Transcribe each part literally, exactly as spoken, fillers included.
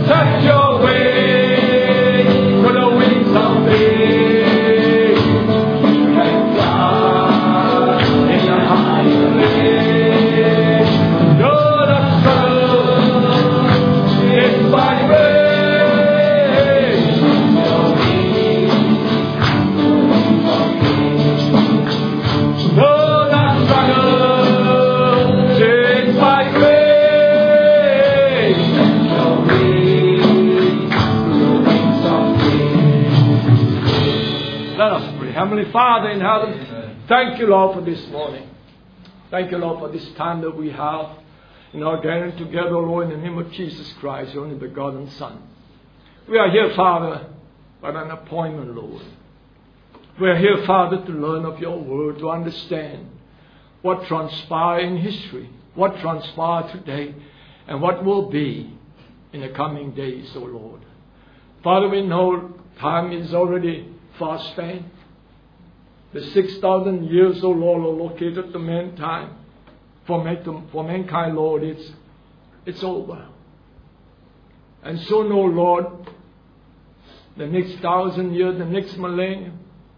Set your way with the wings of faith. You can fly in the high place. Though the struggle is by grace. Though the struggle is by grace. Heavenly Father in heaven, thank you, Lord, for this morning. Thank you, Lord, for this time that we have in our gathering together, Lord, in the name of Jesus Christ, your only begotten Son. We are here, Father, by an appointment, Lord. We are here, Father, to learn of your word, to understand what transpired in history, what transpired today, and what will be in the coming days, O Lord. Father, we know time is already fast spent. The six thousand years, O Lord, are located to mankind. For, man, for mankind, Lord, it's, it's over. And so, no, Lord, the next thousand years, the next millennium,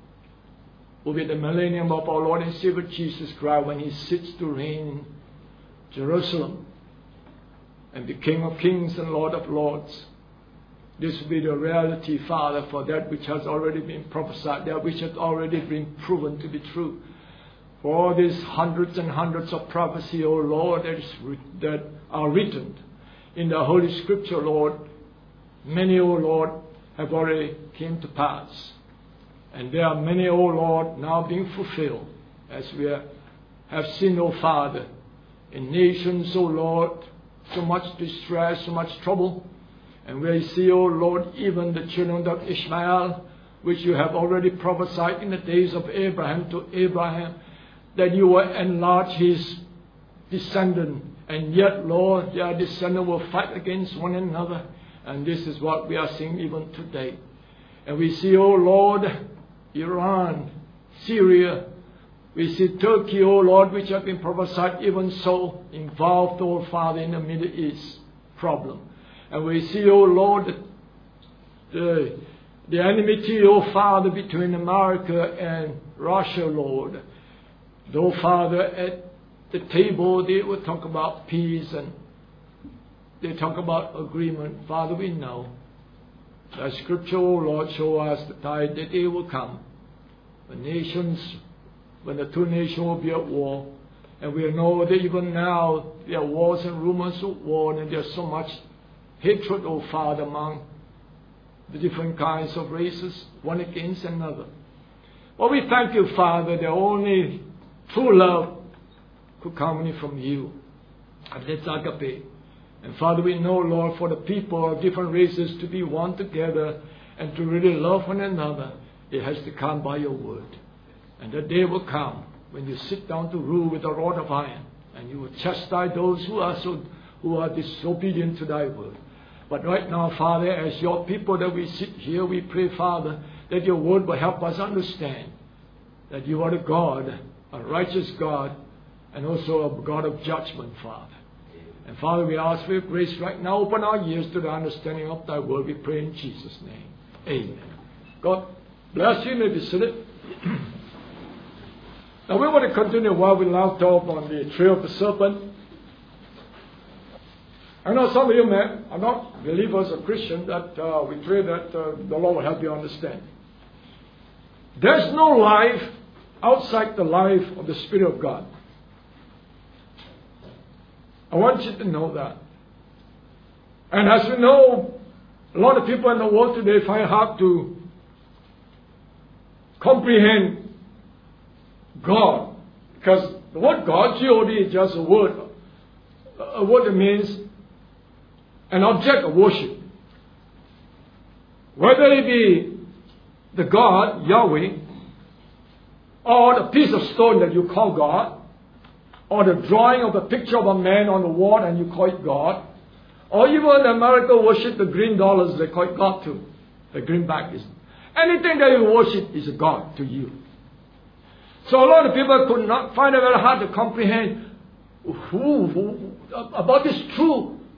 will be the millennium of our Lord and Savior Jesus Christ when He sits to reign in Jerusalem and be King of Kings and Lord of Lords. This will be the reality, Father, for that which has already been prophesied, that which has already been proven to be true. For all these hundreds and hundreds of prophecy, O Lord, that, is, that are written in the Holy Scripture, Lord, many, O Lord, have already came to pass. And there are many, O Lord, now being fulfilled, as we have seen, O Father, in nations, O Lord, so much distress, so much trouble. And we see, O Lord, even the children of Ishmael, which you have already prophesied in the days of Abraham to Abraham, that you will enlarge his descendant. And yet, Lord, their descendant will fight against one another. And this is what we are seeing even today. And we see, O Lord, Iran, Syria. We see Turkey, O Lord, which have been prophesied even so involved, O Father, in the Middle East problem. And we see, O Lord, the, the enmity, O Father, between America and Russia, Lord. Though, Father, at the table they will talk about peace and they talk about agreement. Father, we know that Scripture, O Lord, show us the time that day will come. When nations, when the two nations will be at war. And we know that even now there are wars and rumors of war, and there's so much hatred, O Father, among the different kinds of races, one against another. Well, we thank you, Father, that only true love could come only from you. And that's agape. And Father, we know, Lord, for the people of different races to be one together and to really love one another, it has to come by your word. And the day will come when you sit down to rule with a rod of iron, and you will chastise those who are so who are disobedient to thy word. But right now, Father, as your people that we sit here, we pray, Father, that your word will help us understand that you are a God, a righteous God, and also a God of judgment, Father. And Father, we ask for your grace right now. Open our ears to the understanding of thy word. We pray in Jesus' name. Amen. God bless you. You may be seated. Now we want to continue while we left off on the trail of the serpent. I know some of you men are not believers or Christians, that uh, we pray that uh, the Lord will help you understand. There's no life outside the life of the Spirit of God. I want you to know that. And as we know, a lot of people in the world today find it hard to comprehend God. Because the word God, G O D, is just a word. A word that means an object of worship. Whether it be the God, Yahweh, or the piece of stone that you call God, or the drawing of a picture of a man on the wall and you call it God, or even in America worship the green dollars, they call it God too. The greenback is. Anything that you worship is a God to you. So a lot of people could not find it very hard to comprehend who, who about this true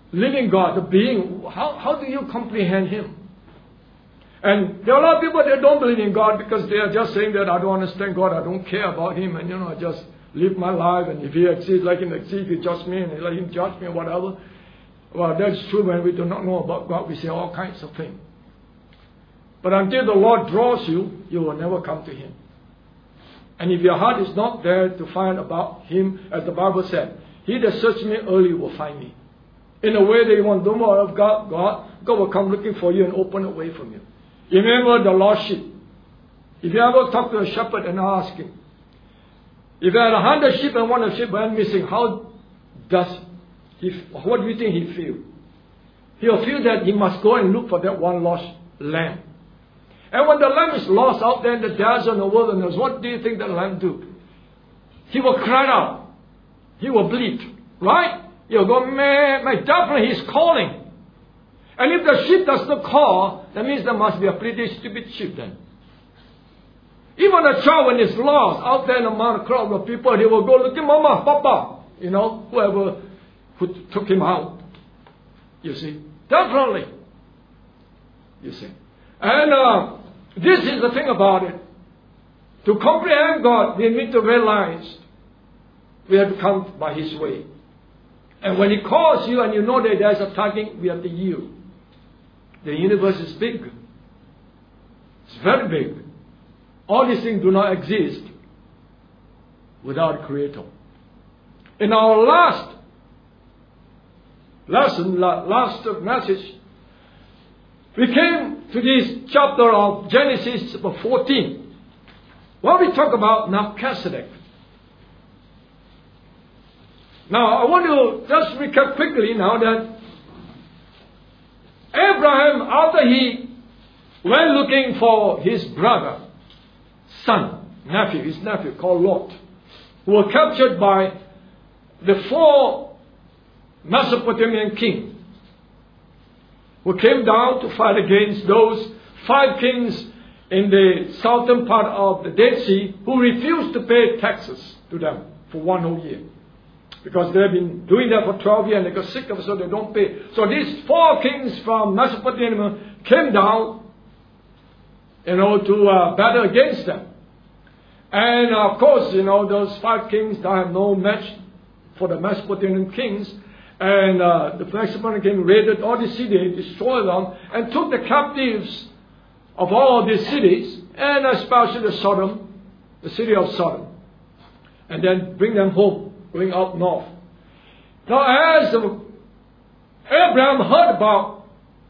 living God, the being, how, how do you comprehend Him? And there are a lot of people that don't believe in God because they are just saying that I don't understand God, I don't care about Him, and you know, I just live my life, and if He exists, let Him exist, if He judge me, and let Him judge me or whatever. Well, that's true when we do not know about God, we say all kinds of things. But until the Lord draws you, you will never come to Him. And if your heart is not there to find about Him, as the Bible said, He that searches me early will find me. In a way that you want to know more of God, God, God will come looking for you and open a way from you. You remember the lost sheep. If you ever talk to a shepherd and ask him, if you had a hundred sheep and one of the sheep went missing, how does he, what do you think he feel? He'll feel that he must go and look for that one lost lamb. And when the lamb is lost out there in the desert and the wilderness, what do you think the lamb do? He will cry out. He will bleat. Right? He'll go, meh, meh. Definitely he's calling. And if the sheep does not call, that means there must be a pretty stupid sheep then. Even a child, when he's lost out there in among a crowd of people, he will go looking, Mama, Papa, you know, whoever who took him out. You see? Definitely. You see? And uh, this is the thing about it. To comprehend God, we need to realize we have to come by His way. And when He calls you and you know that there's a target, we have to yield. The universe is big. It's very big. All these things do not exist without a Creator. In our last lesson, last message, we came to this chapter of Genesis fourteen, where we talk about Melchizedek. Now, I want to just recap quickly now that Abraham, after he went looking for his brother, son, nephew, his nephew called Lot, who were captured by the four Mesopotamian kings, who came down to fight against those five kings in the southern part of the Dead Sea who refused to pay taxes to them for one whole year. Because they have been doing that for twelve years and they got sick of it, so they don't pay. So these four kings from Mesopotamia came down, you know, to uh, battle against them. And uh, of course, you know, those five kings, they have no match for the Mesopotamian kings. And uh, the Mesopotamian king raided all the cities, destroyed them, and took the captives of all these cities, and especially the Sodom, the city of Sodom, and then bring them home, going up north. Now, as Abraham heard about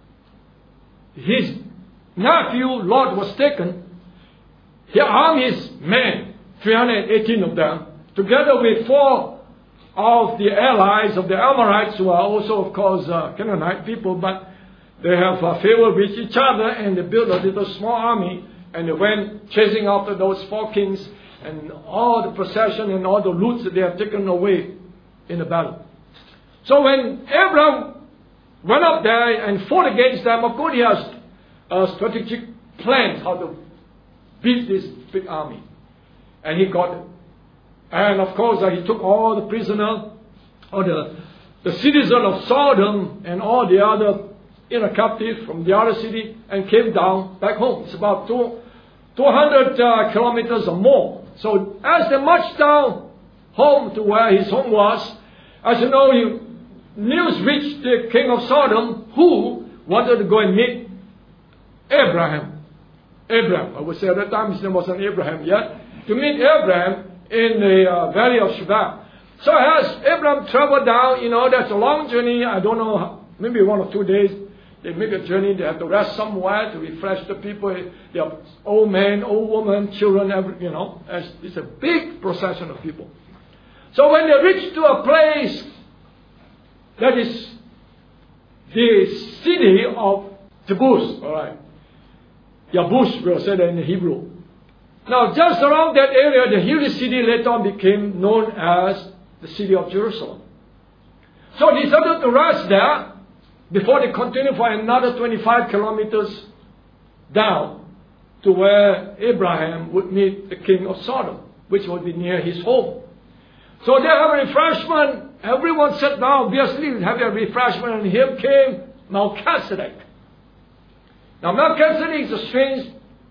his nephew Lot was taken, he armed his men, three hundred eighteen of them, together with four of the allies of the Amorites, who are also, of course, uh, Canaanite people, but they have uh, favor with each other, and they built a little small army, and they went chasing after those four kings, and all the possession and all the loot that they have taken away in the battle. So when Abraham went up there and fought against them, of course he has a strategic plan how to beat this big army. And he got it. And of course uh, he took all the prisoners, or the, the citizens of Sodom and all the other inner captives from the other city, and came down back home. It's about two, two hundred uh, kilometers or more. So as they marched down home to where his home was, as you know, he, news reached the king of Sodom, who wanted to go and meet Abraham. Abraham, I would say at that time his name wasn't Abraham yet, to meet Abraham in the uh, valley of Sheba. So as Abraham traveled down, you know, that's a long journey. I don't know, how, maybe one or two days. They make a journey, they have to rest somewhere to refresh the people. They have old men, old women, children, every, you know. It's a big procession of people. So when they reach to a place that is the city of Jebus, all right. Yabus, we'll say that in Hebrew. Now, just around that area, the hilly city later on became known as the city of Jerusalem. So they decided to rest there before they continue for another twenty-five kilometers down to where Abraham would meet the king of Sodom, which would be near his home. So they have a refreshment. Everyone sat down, obviously, have a refreshment. And here came Melchizedek. Now, Melchizedek is a strange,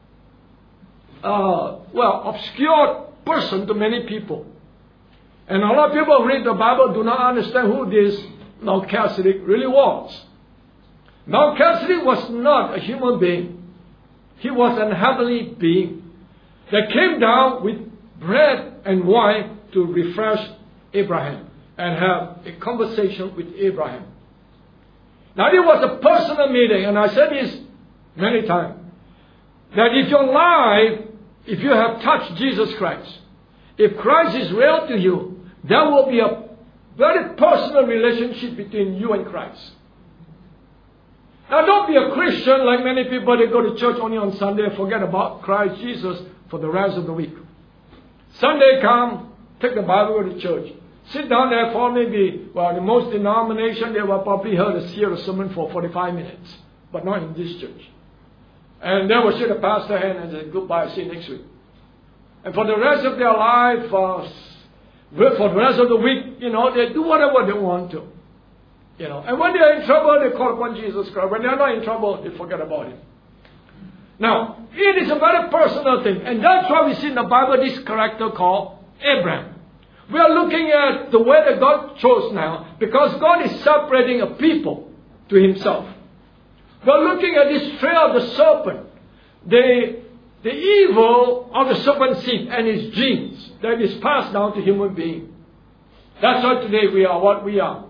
uh, well, obscure person to many people. And a lot of people who read the Bible do not understand who this Melchizedek really was. Melchizedek was not a human being. He was an heavenly being that came down with bread and wine to refresh Abraham and have a conversation with Abraham. Now, it was a personal meeting, and I said this many times, that if your life, if you have touched Jesus Christ, if Christ is real to you, there will be a very personal relationship between you and Christ. Now, don't be a Christian like many people. They go to church only on Sunday and forget about Christ Jesus for the rest of the week. Sunday come, take the Bible, go to church. Sit down there for maybe, well, the most denomination, they will probably hear a hear a sermon for forty-five minutes. But not in this church. And they will shake the pastor's hand and say, goodbye, see you next week. And for the rest of their life, uh, for the rest of the week, you know, they do whatever they want to. You know, and when they are in trouble, they call upon Jesus Christ. When they are not in trouble, they forget about Him. Now, it is a very personal thing. And that's why we see in the Bible this character called Abraham. We are looking at the way that God chose now, because God is separating a people to Himself. We are looking at this trail of the serpent, the, the evil of the serpent seed and its genes that is passed down to human beings. That's why today we are what we are.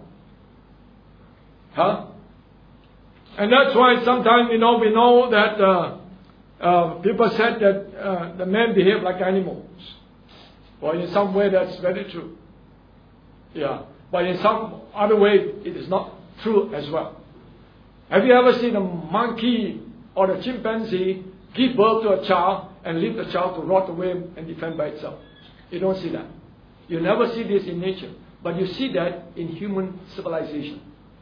Huh? And that's why sometimes, you know, we know that uh, uh, people said that uh, the men behave like animals. Well, in some way that's very true. Yeah. But in some other way, it is not true as well. Have you ever seen a monkey or a chimpanzee give birth to a child and leave the child to rot away and defend by itself? You don't see that. You never see this in nature. But you see that in human civilization.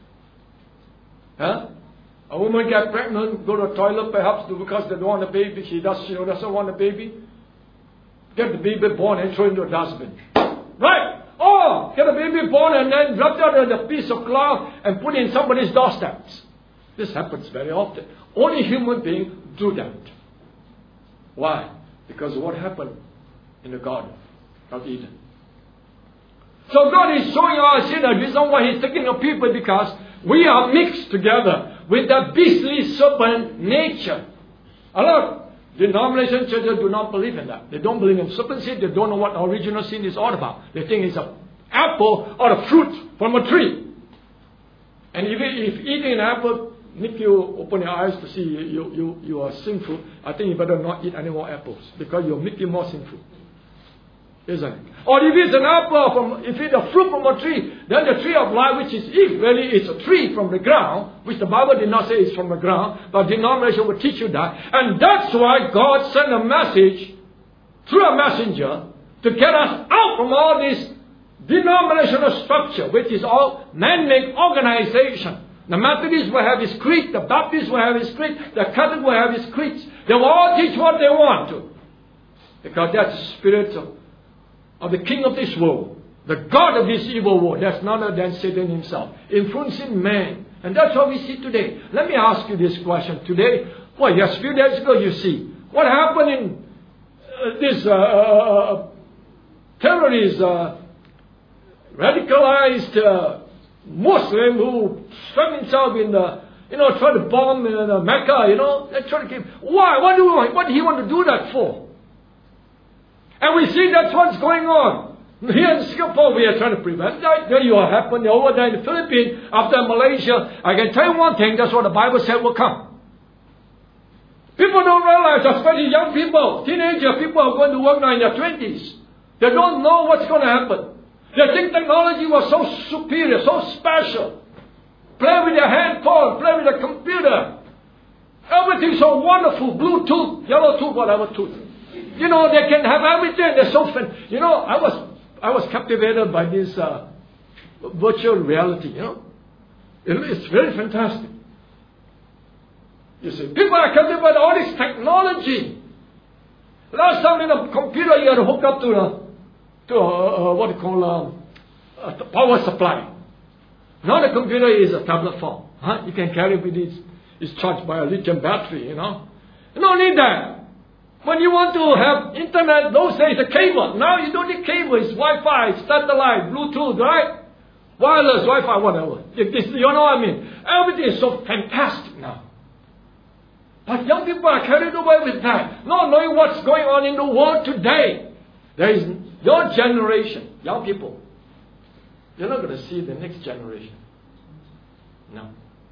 Huh? A woman gets pregnant, go to the toilet perhaps because they don't want a baby. She, does, she doesn't want a baby. Get the baby born and throw into a dustbin. Right? Or get a baby born and then wrap it in a piece of cloth and put it in somebody's doorsteps. This happens very often. Only human beings do that. Why? Because of what happened in the Garden of Eden. So God is showing us here the reason why He's taking a people, because we are mixed together with the beastly serpent nature. A lot of denomination churches do not believe in that. They don't believe in serpent seed. They don't know what original sin is all about. They think it's an apple or a fruit from a tree. And if, if eating an apple make you open your eyes to see you, you, you are sinful, I think you better not eat any more apples, because you'll make you more sinful. Isn't it? Or if it's an apple from, if it's a fruit from a tree, then the tree of life, which is if really it's a tree from the ground, which the Bible did not say is from the ground, but denomination will teach you that. And that's why God sent a message through a messenger to get us out from all this denominational structure, which is all man-made organization. The Methodists will have his creed, the Baptists will have his creed, the Catholic will have his creeds. They will all teach what they want to. Because that's the spirit of of the king of this world, the God of this evil world. That's none other than Satan himself, influencing man. And that's what we see today. Let me ask you this question today. Well, yes, a few days ago you see what happened in uh, this uh, uh, terrorist, uh, radicalized uh, Muslim who struck himself in the, you know, tried to bomb in uh, Mecca, you know, they tried to keep. Why? What do we want? What did he want to do that for? And we see that's what's going on. Here in Singapore, we are trying to prevent that. There you are happening over there in the Philippines, after Malaysia. I can tell you one thing, that's what the Bible said will come. People don't realize, especially young people, teenager people are going to work now in their twenties. They don't know what's going to happen. They think technology was so superior, so special. Play with their handphone, play with the computer. Everything's so wonderful. Bluetooth, yellow tooth, whatever tooth. You know, they can have everything. They're so fun. You know, I was I was captivated by this uh, virtual reality. You know, it, it's very fantastic. You see, people are captivated by all this technology. Last time in a computer, you had to hook up to the to uh, uh, what you call um, a power supply. Now the computer is a tablet form. Huh? You can carry with it. It's charged by a lithium battery, you know. You don't need that. When you want to have internet, those days a cable. Now you don't need cable. It's Wi-Fi, it's satellite, Bluetooth, right? Wireless, Wi-Fi, whatever. You know what I mean? Everything is so fantastic now. But young people are carried away with that, not knowing what's going on in the world today. There is your generation, young people. You're not going to see the next generation. No.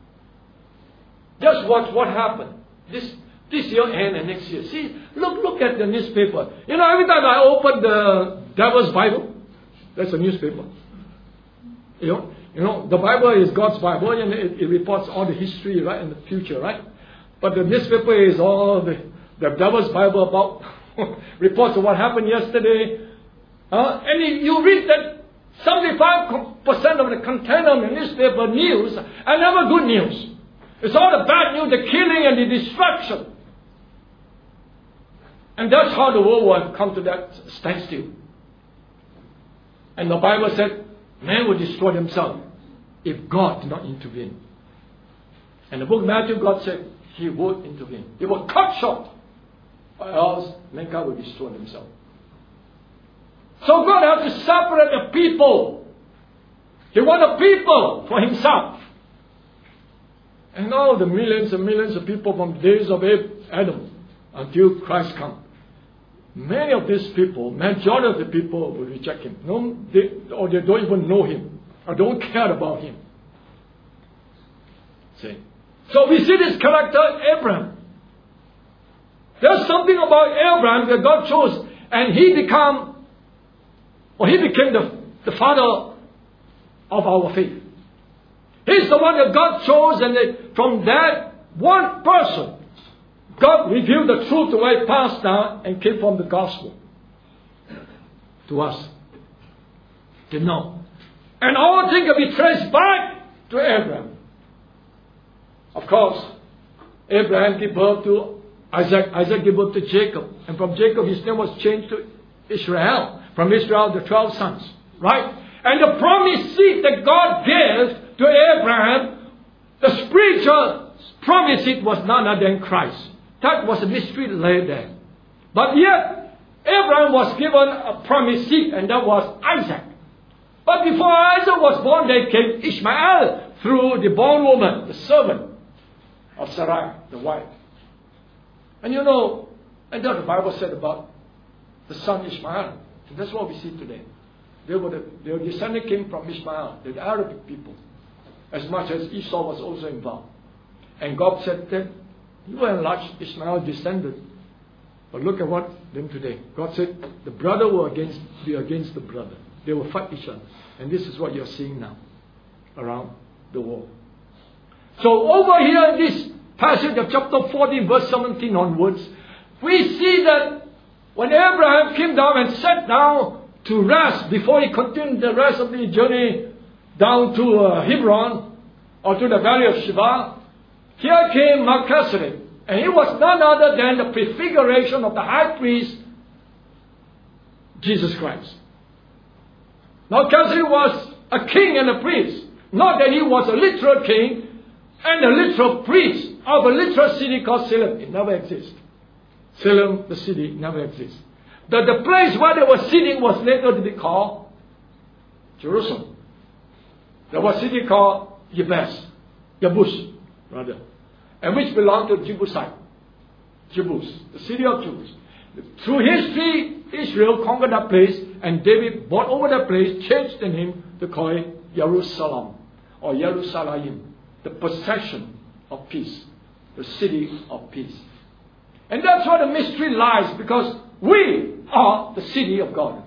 Just watch what happened. This this year and the next year. See, look look at the newspaper. You know, every time I open the Devil's Bible, that's a newspaper. You know, you know, the Bible is God's Bible, and it, it reports all the history, right, and the future, right? But the newspaper is all the, the Devil's Bible about reports of what happened yesterday. Uh, and you read that seventy-five percent of the content of the newspaper news are never good news. It's all the bad news, the killing and the destruction. And that's how the world will come to that standstill. And the Bible said, man will destroy himself if God did not intervene. And the book of Matthew, God said, He would intervene. He will cut short, or else mankind will destroy himself. So God has to separate the people. He wants the people for Himself. And now the millions and millions of people from the days of Adam until Christ comes. Many of these people, majority of the people will reject Him. No, they, or they don't even know Him. Or don't care about Him. See? So we see this character, Abraham. There's something about Abraham that God chose. And he become, or he became the, the father of our faith. He's the one that God chose, and that from that one person, God revealed the truth the way it passed down and came from the gospel to us to know. And all things can be traced back to Abraham. Of course, Abraham gave birth to Isaac. Isaac gave birth to Jacob. And from Jacob, his name was changed to Israel. From Israel, the twelve sons. Right? And the promised seed that God gave to Abraham, the spiritual promised seed was none other than Christ. That was a mystery laid there. But yet, Abraham was given a promised seed, and that was Isaac. But before Isaac was born, there came Ishmael through the bondwoman, the servant of Sarai, the wife. And you know, and that's what the Bible said about the son Ishmael. And that's what we see today. They were the, their descendant came from Ishmael, the Arabic people, as much as Esau was also involved. And God said that you were enlarged Ishmael's descendant. But look at what them today. God said the brother will against, be against the brother. They will fight each other. And this is what you're seeing now around the world. So over here in this passage of chapter fourteen, verse seventeen onwards, we see that when Abraham came down and sat down to rest before he continued the rest of the journey down to uh, Hebron or to the valley of Sheba, here came Melchizedek. And he was none other than the prefiguration of the high priest, Jesus Christ. Melchizedek was a king and a priest. Not that he was a literal king and a literal priest of a literal city called Salem. It never exists. Salem, the city, never exists. The, the place where they were sitting was later to be called Jerusalem. There was a city called Jebus, Jebus, rather, and which belonged to Jebusite. Jebus, the city of Jebus. Through history, Israel conquered that place, and David bought over that place, changed the name to call it Jerusalem, or Jerusalem, the possession of peace, the city of peace. And that's where the mystery lies, because we are the city of God.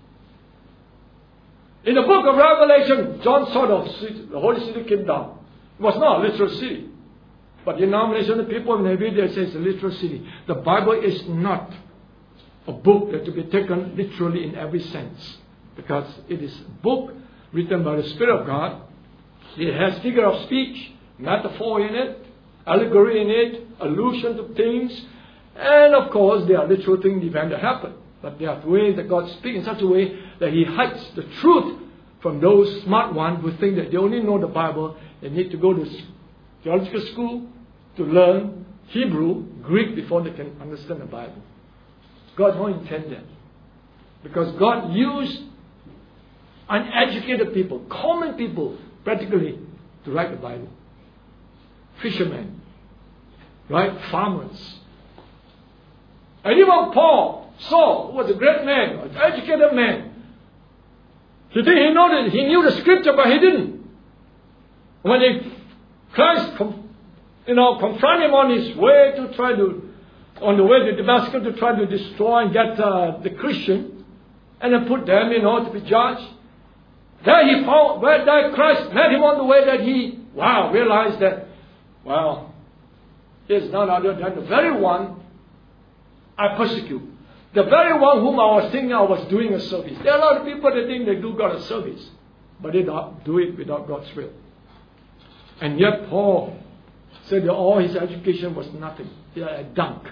In the book of Revelation, John saw the city, the holy city came down. It was not a literal city. But the denomination of people in every day says a literal city. The Bible is not a book that to be taken literally in every sense. Because it is a book written by the Spirit of God. It has figure of speech, metaphor in it, allegory in it, allusion to things. And of course, there are literal things events that happen. But there are ways that God speaks in such a way that He hides the truth from those smart ones who think that they only know the Bible. They need to go to theological school to learn Hebrew, Greek before they can understand the Bible. God won't intend that. Because God used uneducated people, common people, practically, to write the Bible. Fishermen, right? Farmers. And even Paul, Saul, was a great man, an educated man. He think he knew that he knew the scripture, but he didn't. When he, Christ, you know, confronted him on his way to try to, on the way to Damascus to try to destroy and get uh, the Christian, and then put them, you know, to be judged. There he found, where there Christ met him on the way that he, wow, realized that, wow, he is none other than the very one I persecute. The very one whom I was thinking I was doing a service. There are a lot of people that think they do God a service, but they don't do it without God's will. And yet Paul said that all his education was nothing. They are a dunk.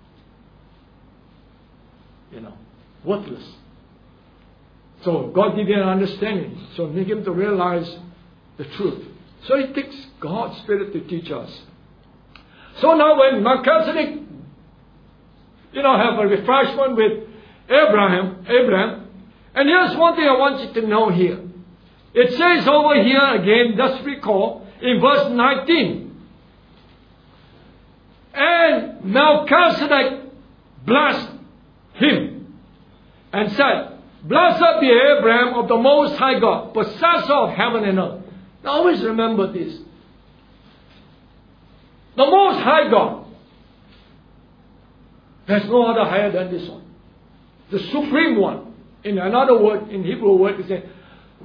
You know, worthless. So God gave him an understanding. So make him to realize the truth. So it takes God's Spirit to teach us. So now when Melchizedek, you know, have a refreshment with Abraham, Abraham, and here's one thing I want you to know here. It says over here again, just recall, in verse nineteen. And Melchizedek blessed him and said, Blessed be Abraham of the Most High God, possessor of heaven and earth. Now always remember this. The Most High God. There's no other higher than this one. The Supreme One. In another word, in Hebrew word, it says,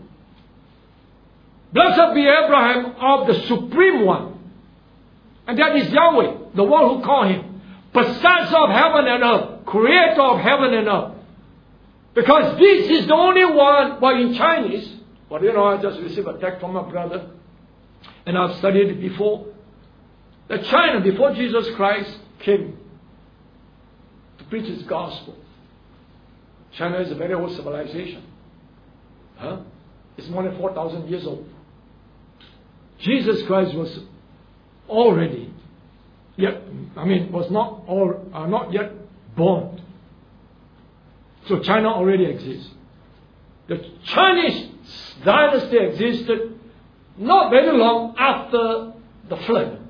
Blessed be Abraham of the Supreme One. And that is Yahweh, the one who called him. Possessor of heaven and earth. Creator of heaven and earth. Because this is the only one, well in Chinese, but you know, I just received a text from my brother, and I've studied it before, that China, before Jesus Christ came to preach His gospel, China is a very old civilization. Huh? It's more than four thousand years old. Jesus Christ was already, yet, I mean, was not, all, uh, not yet born. So China already exists. The Chinese dynasty existed not very long after the flood.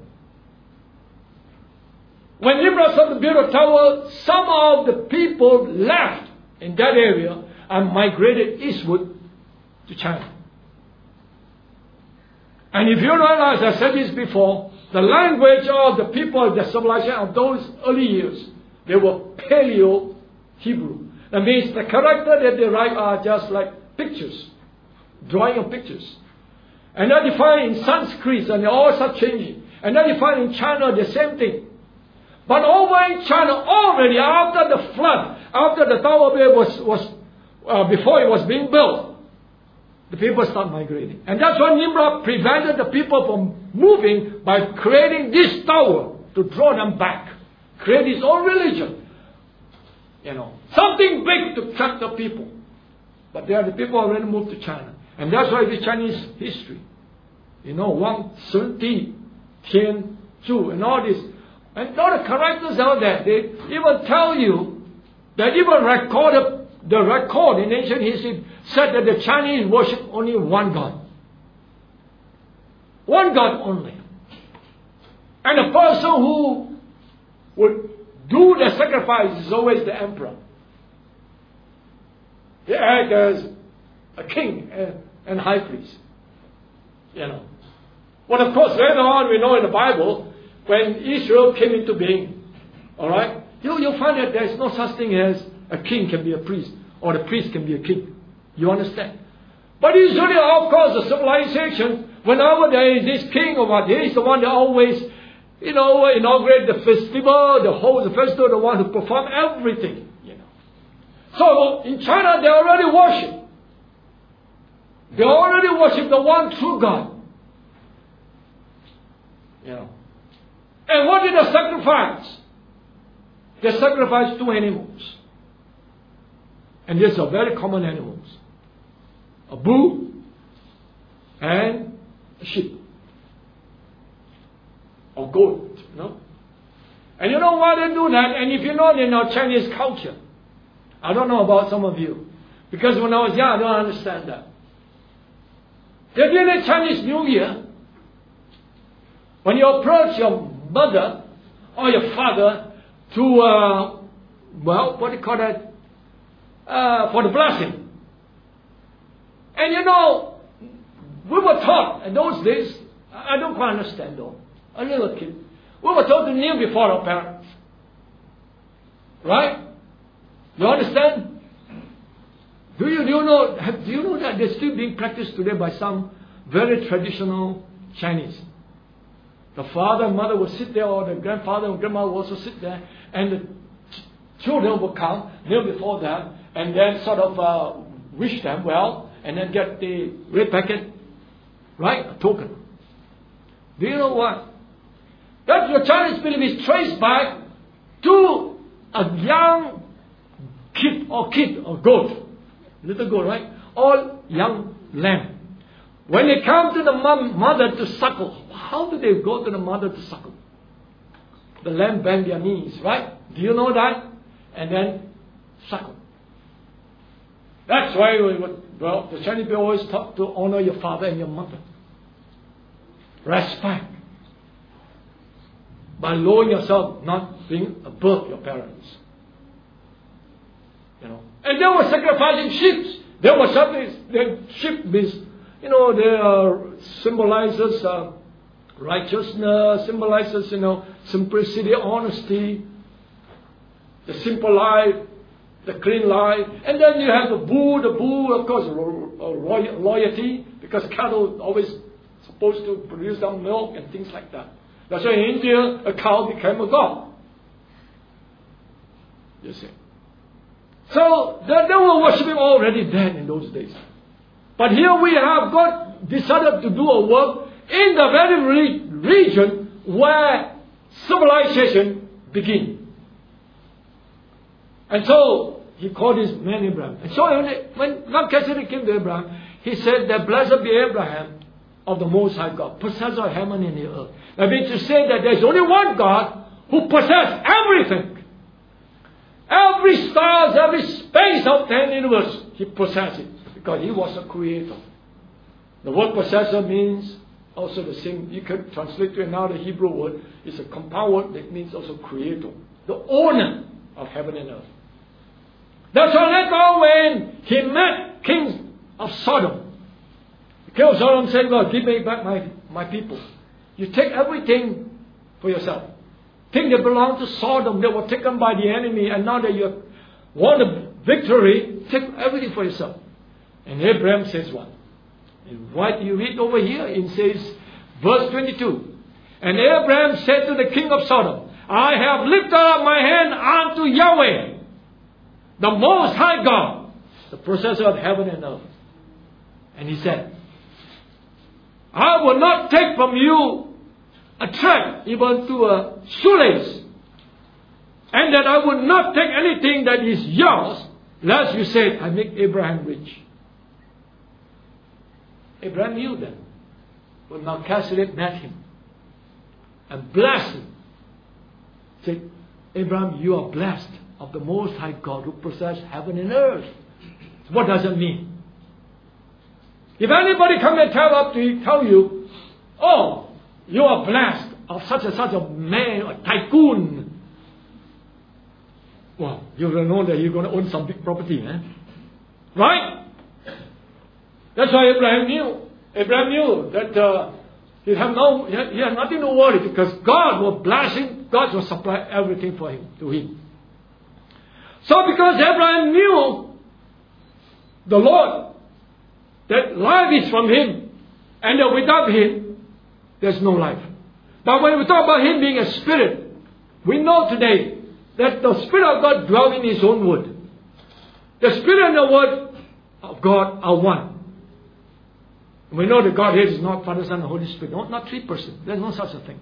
When Nimrod started to build a tower, some of the people left in that area and migrated eastward to China. And if you realize, I said this before, the language of the people, the civilization of those early years, they were Paleo-Hebrew. That means the character that they write are just like pictures, drawing of pictures. And that you find in Sanskrit, and they all start changing. And then you find in China the same thing. But over in China, already after the flood, after the Tower Bay was, was uh, before it was being built, the people start migrating. And that's why Nimrod prevented the people from moving by creating this tower to draw them back. Create his own religion. You know, something big to attract the people. But there the people already moved to China. And that's why the Chinese history. You know, Wang Sun Ti, Tian Zhu, and all this. And all the characters out there, they even tell you that even recorded, the record in ancient history said that the Chinese worship only one God. One God only. And the person who would do the sacrifice is always the emperor. They act as a king and, and high priest. You know. Well, of course, later on we know in the Bible, when Israel came into being, alright, you, you'll find that there's no such thing as a king can be a priest, or the priest can be a king. You understand? But usually, of course, the civilization, whenever there is this king or what, he is the one that always, you know, inaugurate the festival, the whole the festival, the one who perform everything. You know. So in China, they already worship. They already worship the one true God. You know. And what did they sacrifice? They sacrificed two animals. And these are very common animals. A bull and a sheep. Or goat, you know. And you know why they do that? And if you know in our Chinese culture, I don't know about some of you, because when I was young, I don't understand that. During the Chinese New Year, when you approach your mother or your father to, uh, well, what do you call that? Uh, for the blessing. And you know, we were taught in those days, I don't quite understand though, a little kid, we were taught to kneel before our parents. Right? You understand? Do you, do you know, do you know that they're still being practiced today by some very traditional Chinese? The father and mother will sit there, or the grandfather and grandmother will also sit there, and the ch- children will come, kneel before them, and then sort of uh, wish them well, and then get the red packet, right? A token. Do you know what? That your Chinese belief is traced back to a young kid or kid or goat, little goat, right? Or young lamb. When they come to the mom, mother to suckle, how do they go to the mother to suckle? The lamb bend their knees, right? Do you know that? And then suckle. That's why we would, well, the Chinese people always talk to honor your father and your mother. Respect. By lowering yourself, not being above your parents. You know. And they were sacrificing sheep. They were sacrificing, the sheep means, you know, they uh, symbolizes uh, righteousness, symbolizes, you know, simplicity, honesty, the simple life, the clean life. And then you have the bull, the bull, of course, ro- loyalty, because cattle always supposed to produce some milk and things like that. That's why in India, a cow became a god. You see. So, they, they were worshipping already then in those days. But here we have God decided to do a work in the very re- region where civilization began. And so, he called his man Abraham. And so, when Melchizedek came to Abraham, he said that blessed be Abraham of the Most High God, possessor of heaven and the earth. That means to say that there's only one God who possesses everything. Every stars, every space of the universe, he possesses it. Because he was a creator. The word possessor means also the same. You can translate to another Hebrew word. It's a compound word that means also creator. The owner of heaven and earth. That's why later when he met kings of Sodom. The king of Sodom said, God, give me back my, my people. You take everything for yourself. Things that belong to Sodom, that were taken by the enemy, and now that you have won a victory, take everything for yourself. And Abraham says what? And what you read over here, it says, verse twenty-two. And Abraham said to the king of Sodom, I have lifted up my hand unto Yahweh, the Most High God, the possessor of heaven and earth. And he said, I will not take from you a thread, even to a shoelace, and that I will not take anything that is yours, lest you say, I make Abraham rich. Abraham knew that when Melchizedek met him and blessed him, said, Abraham, you are blessed of the Most High God who possesses heaven and earth. So what does it mean? If anybody come and tell up to you, tell you, oh, you are blessed of such and such a man, a tycoon. Well, you will know that you're going to own some big property, eh? Right? That's why Abraham knew. Abraham knew that uh, he had no, he had, he had nothing to worry because God was blessing. God will supply everything for him, to him. So because Abraham knew the Lord, that life is from him, and that without him, there's no life. But when we talk about him being a spirit, we know today that the Spirit of God dwells in his own word. The Spirit and the Word of God are one. We know that God is not Father, Son, and Holy Spirit. No, not three persons. There's no such a thing.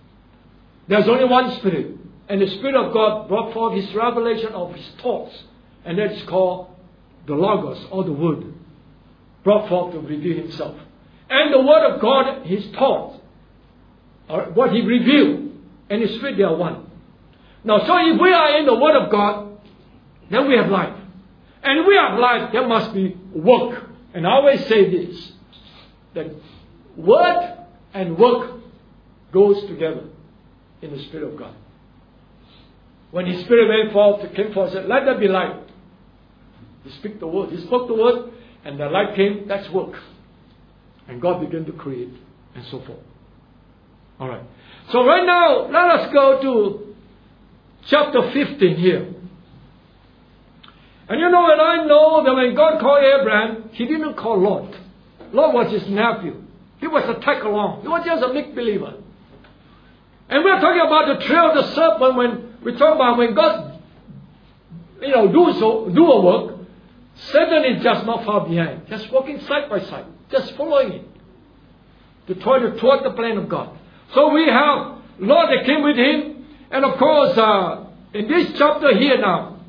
There's only one Spirit. And the Spirit of God brought forth his revelation of his thoughts And that's called the Logos, or the Word, brought forth to reveal Himself. And the Word of God, His thoughts, or what He revealed, and His Spirit, they are one. Now, so if we are in the Word of God, then we have life. And if we have life, there must be work. And I always say this, that Word and work goes together in the Spirit of God. When His Spirit went forth, came forth, said, let there be light. He spoke the word. He spoke the word, and the light came. That's work. And God began to create, and so forth. All right. So right now, let us go to chapter fifteen here. And you know, and I know that when God called Abraham, He didn't call Lot. Lot was his nephew. He was a tag along. He was just a make believer. And we're talking about the trail of the serpent when we talk about when God, you know, do so, do a work. Satan is just not far behind. Just walking side by side. Just following it. To try to thwart the plan of God. So we have Lot that came with him. And of course, uh, in this chapter here now,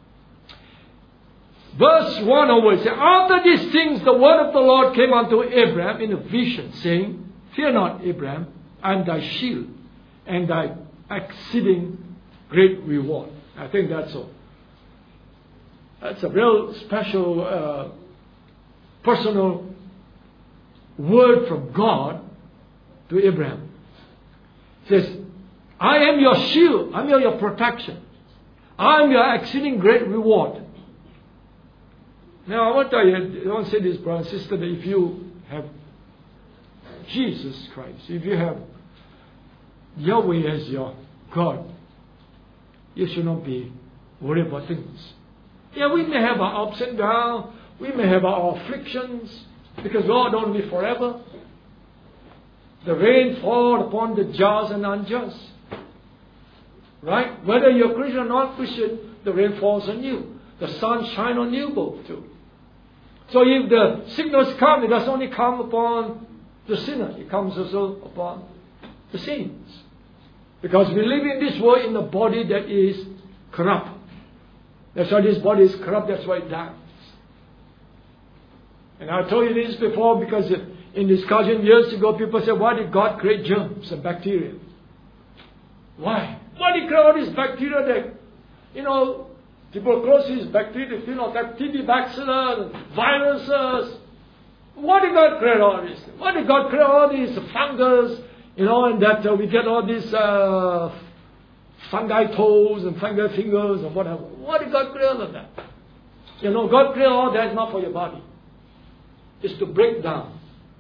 verse one onwards, after these things, the word of the Lord came unto Abraham in a vision, saying, fear not, Abraham, I am thy shield, and thy exceeding great reward. I think that's all. That's a real special, uh, personal word from God to Abraham. It says, I am your shield. I am your protection. I am your exceeding great reward. Now, I want to tell you, I want to say this, brother and sister, that if you have Jesus Christ, if you have Yahweh as your God, you should not be worried about things. Yeah, we may have our ups and downs. We may have our afflictions. Because God don't live forever. The rain falls upon the just and unjust. Right? Whether you're Christian or not Christian, the rain falls on you. The sun shines on you both too. So if the sickness comes, it does only come upon the sinner. It comes also upon the saints. Because we live in this world in a body that is corrupt. That's why this body is corrupt. That's why it dies. And I told you this before because in discussion years ago, people said, why did God create germs and bacteria? Why? Why did He create all these bacteria that, you know, tuberculosis, bacteria, you know, that T B bacillus, viruses. Why did God create all this? Why did God create all these fungus, you know, and that uh, we get all these uh, fungi toes and fungi fingers and whatever. Why did God create all of that? You know, God created all that not for your body. It's to break down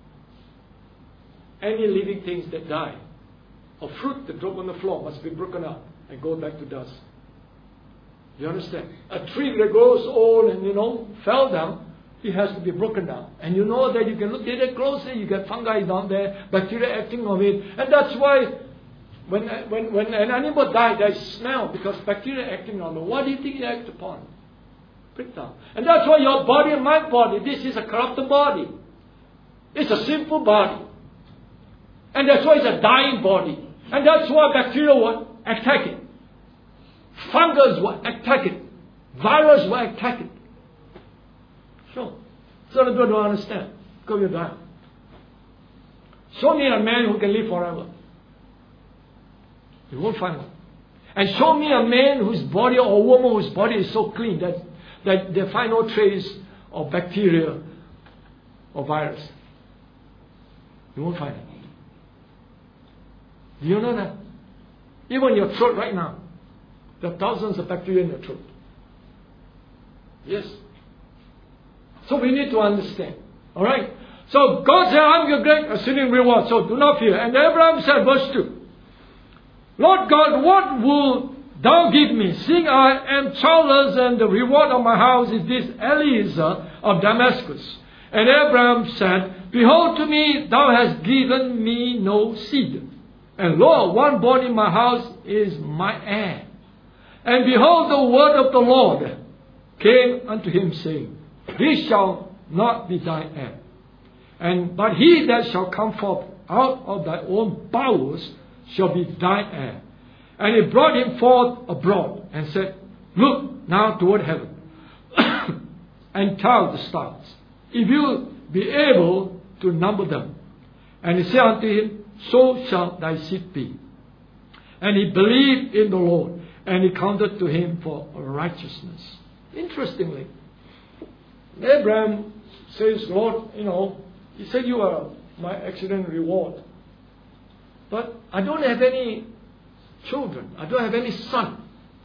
any living things that die. A fruit that dropped on the floor must be broken up and go back to dust. You understand? A tree that grows old and, you know, fell down, it has to be broken down. And you know that you can look at it closely, you get fungi down there, bacteria acting on it. And that's why when, when, when an animal dies, there's smell because bacteria acting on it. What do you think it acts upon? Break down. And that's why your body and my body, this is a corrupted body. It's a sinful body. And that's why it's a dying body. And that's why bacteria will attack it. Fungus will attack it. Virus will attack it. Sure. Some people don't understand. Because you die. Show me a man who can live forever. You won't find one. And show me a man whose body or a woman whose body is so clean that, that they find no trace of bacteria or virus. You won't find it. Do you know that? Even your throat right now, there are thousands of bacteria in your throat. Yes. So we need to understand. Alright? So God said, I'm your great exceeding reward. So do not fear. And Abraham said, verse two. Lord God, what will thou give me? Seeing I am childless, and the reward of my house is this Eliezer of Damascus. And Abraham said, behold, to me thou hast given me no seed. And lo, one born in my house is my heir. And behold, the word of the Lord came unto him, saying, this shall not be thy heir. And but he that shall come forth out of thy own bowels shall be thy heir. And he brought him forth abroad, and said, look now toward heaven, and count the stars, if you be able to number them. And he said unto him, so shall thy seed be. And he believed in the Lord, and he counted to him for righteousness. Interestingly, Abraham says, Lord, you know, he said you are my excellent reward. But I don't have any children. I don't have any son.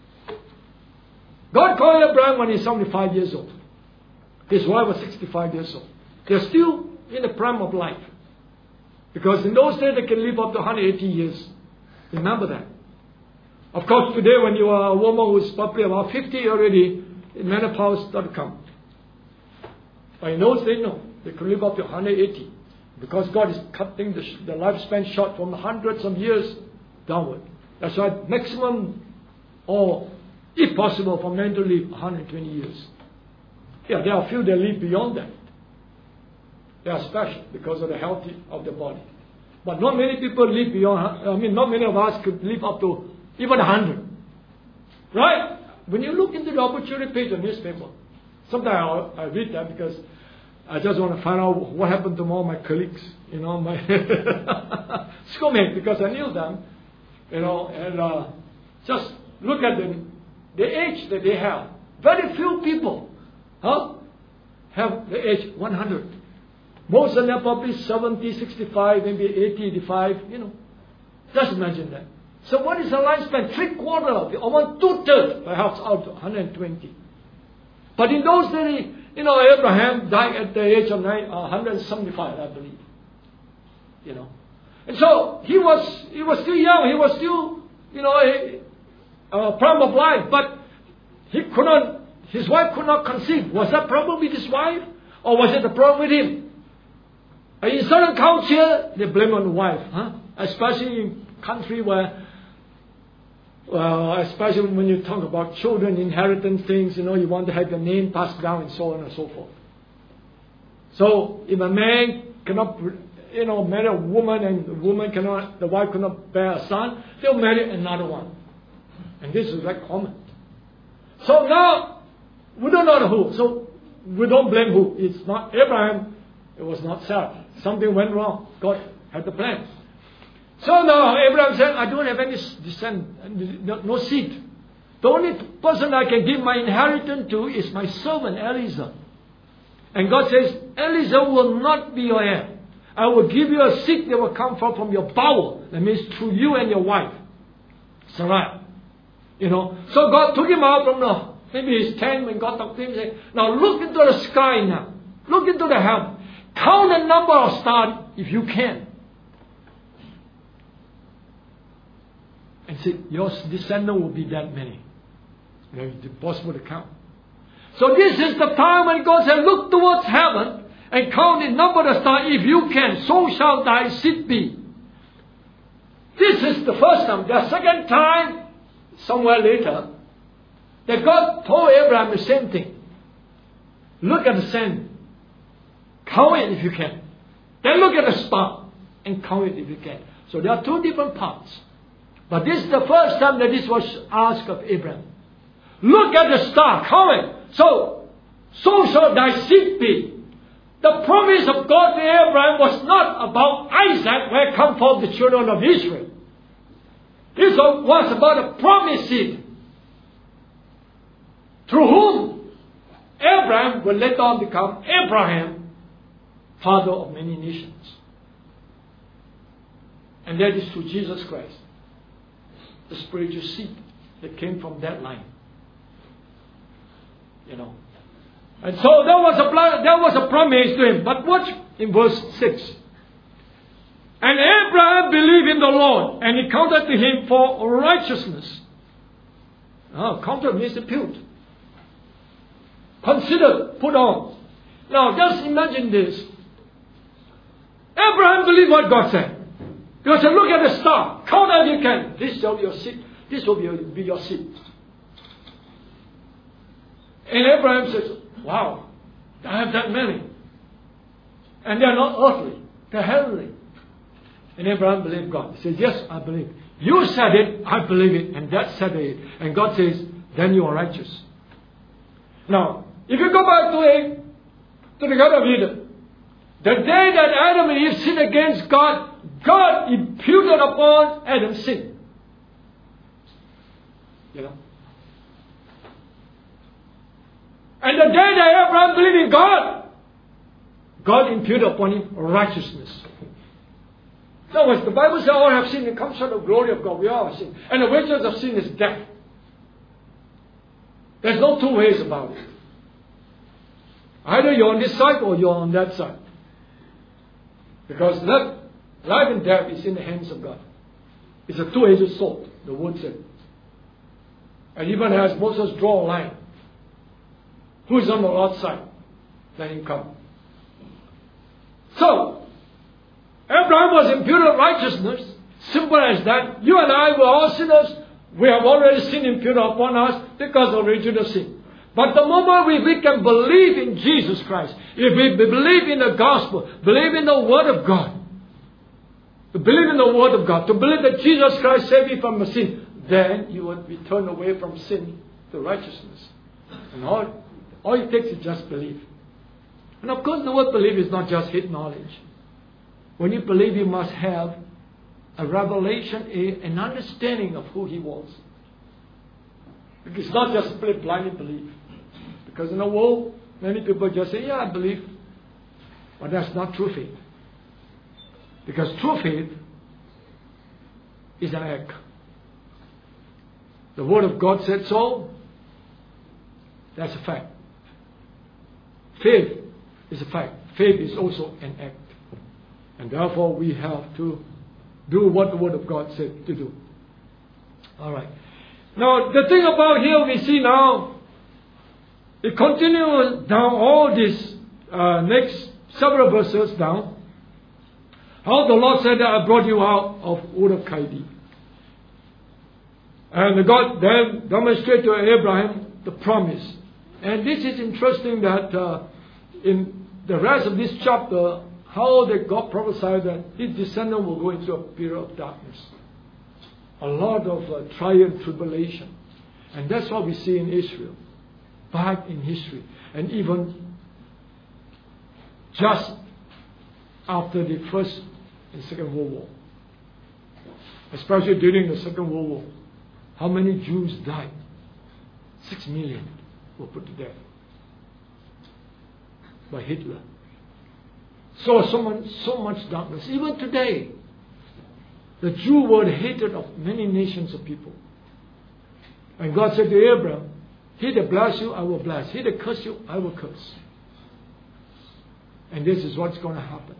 God called Abraham when he's seventy-five years old. His wife was sixty-five years old. They're still in the prime of life. Because in those days they can live up to one hundred eighty years. Remember that. Of course, today when you are a woman who is probably about fifty already, menopause doesn't come. But in those days, no. They could live up to one hundred eighty. Because God is cutting the, the lifespan short from hundreds of years downward. That's why maximum, or if possible, for men to live one hundred twenty years. Yeah, there are a few that live beyond that. They are special because of the health of the body. But not many people live beyond, I mean, not many of us could live up to even one hundred. Right? When you look into the opportunity page of newspaper, sometimes I read that because I just want to find out what happened to all my colleagues, you know, my schoolmates, because I knew them, you know, and uh, just look at the, the age that they have. Very few people huh, have the age one hundred. Most of them are probably seventy, sixty-five, maybe eighty, eighty-five, you know. Just imagine that. So what is the lifespan? Three quarters, or one two-thirds, perhaps out of one hundred twenty. But in those days, you know, Abraham died at the age of nine, uh, one hundred seventy-five, I believe. You know. And so, he was he was still young, he was still, you know, a, a prime of life, but he could not, his wife could not conceive. Was that problem with his wife? Or was it a problem with him? In certain culture, they blame on the wife, huh? Especially in country where, well, especially when you talk about children, inheritance things, you know, you want to have your name passed down and so on and so forth. So, if a man cannot, you know, marry a woman and the woman cannot, the wife cannot bear a son, they'll marry another one. And this is very common. So now, we don't know who. So, we don't blame who. It's not Abraham. It was not Sarah. Something went wrong. God had the plan. So now Abraham said, I don't have any descent, no, no seed. The only person I can give my inheritance to is my servant Eliezer. And God says, Eliezer will not be your heir. I will give you a seed that will come forth from your bowel. That means through you and your wife, Sarai. You know. So God took him out from the, maybe his tent when God talked to him and said, now look into the sky now. Look into the heaven. Count the number of stars if you can. And say, your descendant will be that many. It's impossible to count. So this is the time when God said, look towards heaven and count the number of stars if you can. So shall thy seed be. This is the first time. The second time, somewhere later, that God told Abraham the same thing. Look at the sand. Count it if you can. Then look at the star and count it if you can. So there are two different parts. But this is the first time that this was asked of Abraham. Look at the star, count it. So, so shall thy seed be. The promise of God to Abraham was not about Isaac, where come forth the children of Israel. This was about a promised seed, through whom Abraham will later on become Abraham, father of many nations. And that is through Jesus Christ, the spiritual seed that came from that line. You know. And so there was a there was a promise to him. But watch in verse six. And Abraham believed in the Lord, and he counted to him for righteousness. Oh, counted means impute. Consider, put on. Now just imagine this. Abraham believed what God said. God said, look at the star. Count as you can. This shall be your seed. This will be, be your seed. And Abraham says, wow, I have that many. And they are not earthly. They are heavenly. And Abraham believed God. He says, yes, I believe. You said it, I believe it. And that said it. And God says, then you are righteous. Now, If you go back to a, to the Garden of Eden, the day that Adam and Eve sinned against God, God imputed upon Adam sin. You know. And the day that Abraham believed in God, God imputed upon him righteousness. In other words, the Bible says all have sinned and come short of the glory of God. We all have sinned. And the wages of sin is death. There's no two ways about it. Either you're on this side or you're on that side. Because life, life and death is in the hands of God. It's a two-edged sword, the word said. And even as Moses draw a line, who is on the Lord's side? Let him come. So, Abraham was imputed righteousness. Simple as that. You and I were all sinners. We have already sin imputed upon us because of original sin. But the moment we, we can believe in Jesus Christ, if we believe in the gospel, believe in the word of God, to believe in the word of God, to believe that Jesus Christ saved you from the sin, then you will be turned away from sin to righteousness. And all, all it takes is just believe. And of course the word believe is not just head knowledge. When you believe, you must have a revelation, a, an understanding of who He was. It's not just blindly believe. Because in the world, many people just say, yeah, I believe. But that's not true faith. Because true faith is an act. The Word of God said so. That's a fact. Faith is a fact. Faith is also an act. And therefore we have to do what the Word of God said to do. Alright. Now the thing about here we see now, it continues down all this uh, next several verses down. How the Lord said that I brought you out of Ur of Chaldea. And God then demonstrated to Abraham the promise. And this is interesting that uh, in the rest of this chapter, how that God prophesied that His descendant will go into a period of darkness. A lot of uh, trial and tribulation. And that's what we see in Israel. Back in history. And even just after the First and Second World War. Especially during the Second World War. How many Jews died? Six million were put to death by Hitler. So, so much, so much darkness. Even today, the Jew were the hated of many nations of people. And God said to Abraham, he that bless you, I will bless. He that curse you, I will curse. And this is what's going to happen.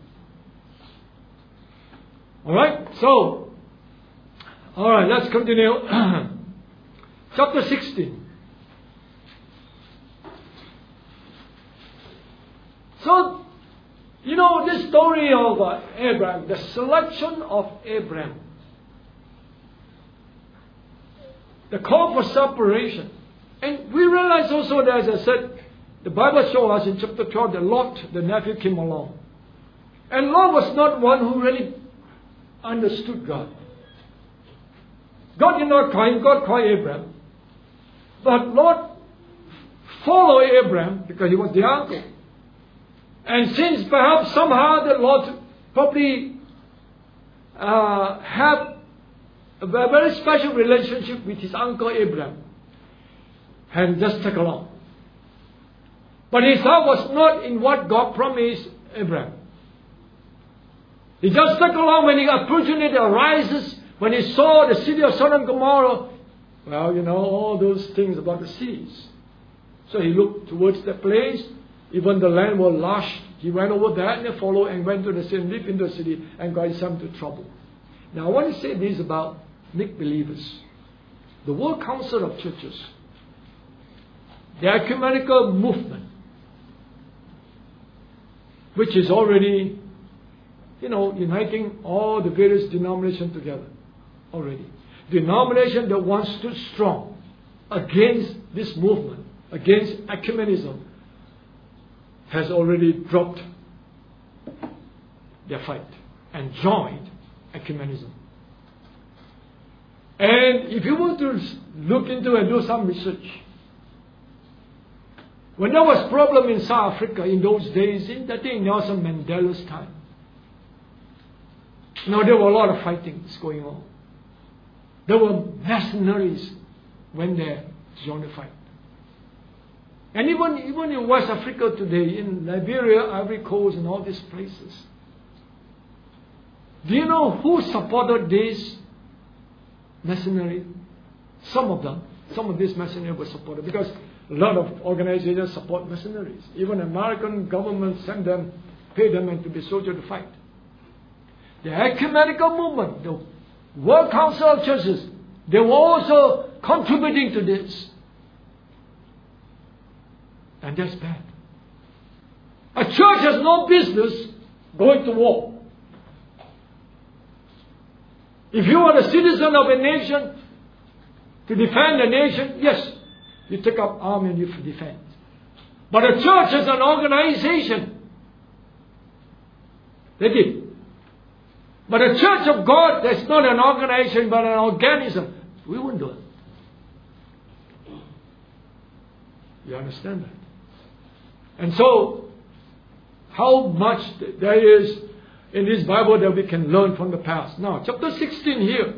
Alright, so, alright, let's continue. Chapter sixteen. So, you know, this story of uh, Abraham, the selection of Abraham, the call for separation. And we realize also that, as I said, the Bible shows us in chapter twelve that Lot, the nephew, came along. And Lot was not one who really understood God. God did not call him, God called Abraham. But Lot followed Abraham because he was the uncle. And since perhaps somehow the Lord probably uh, had a very special relationship with his uncle Abraham, and just took along. But his heart was not in what God promised Abraham. He just took along when the opportunity arises, when he saw the city of Sodom and Gomorrah. Well, you know, all those things about the cities. So he looked towards that place. Even the land was lush. He went over there and followed and went to the city and lived in the city and got himself into trouble. Now I want to say this about make-believers. The World Council of Churches, the ecumenical movement, which is already, you know, uniting all the various denominations together already. Denomination that once stood strong against this movement, against ecumenism, has already dropped their fight and joined ecumenism. And if you want to look into and do some research, When there was problem in South Africa in those days, in I think Nelson Mandela's time, you know, there were a lot of fightings going on. There were mercenaries went there to join the fight. And even, even in West Africa today, in Liberia, Ivory Coast, and all these places, do you know who supported these mercenaries? Some of them. Some of these mercenaries were supported because a lot of organizations support mercenaries. Even American government send them, pay them and to be soldiers to fight. The ecumenical movement, the World Council of Churches, they were also contributing to this. And that's bad. A church has no business going to war. If you are a citizen of a nation, to defend the nation, yes, you take up arms and you defend. But a church is an organization. They did. But a church of God, that's not an organization but an organism. We wouldn't do it. You understand that? And so, how much there is in this Bible that we can learn from the past. Now, chapter sixteen here.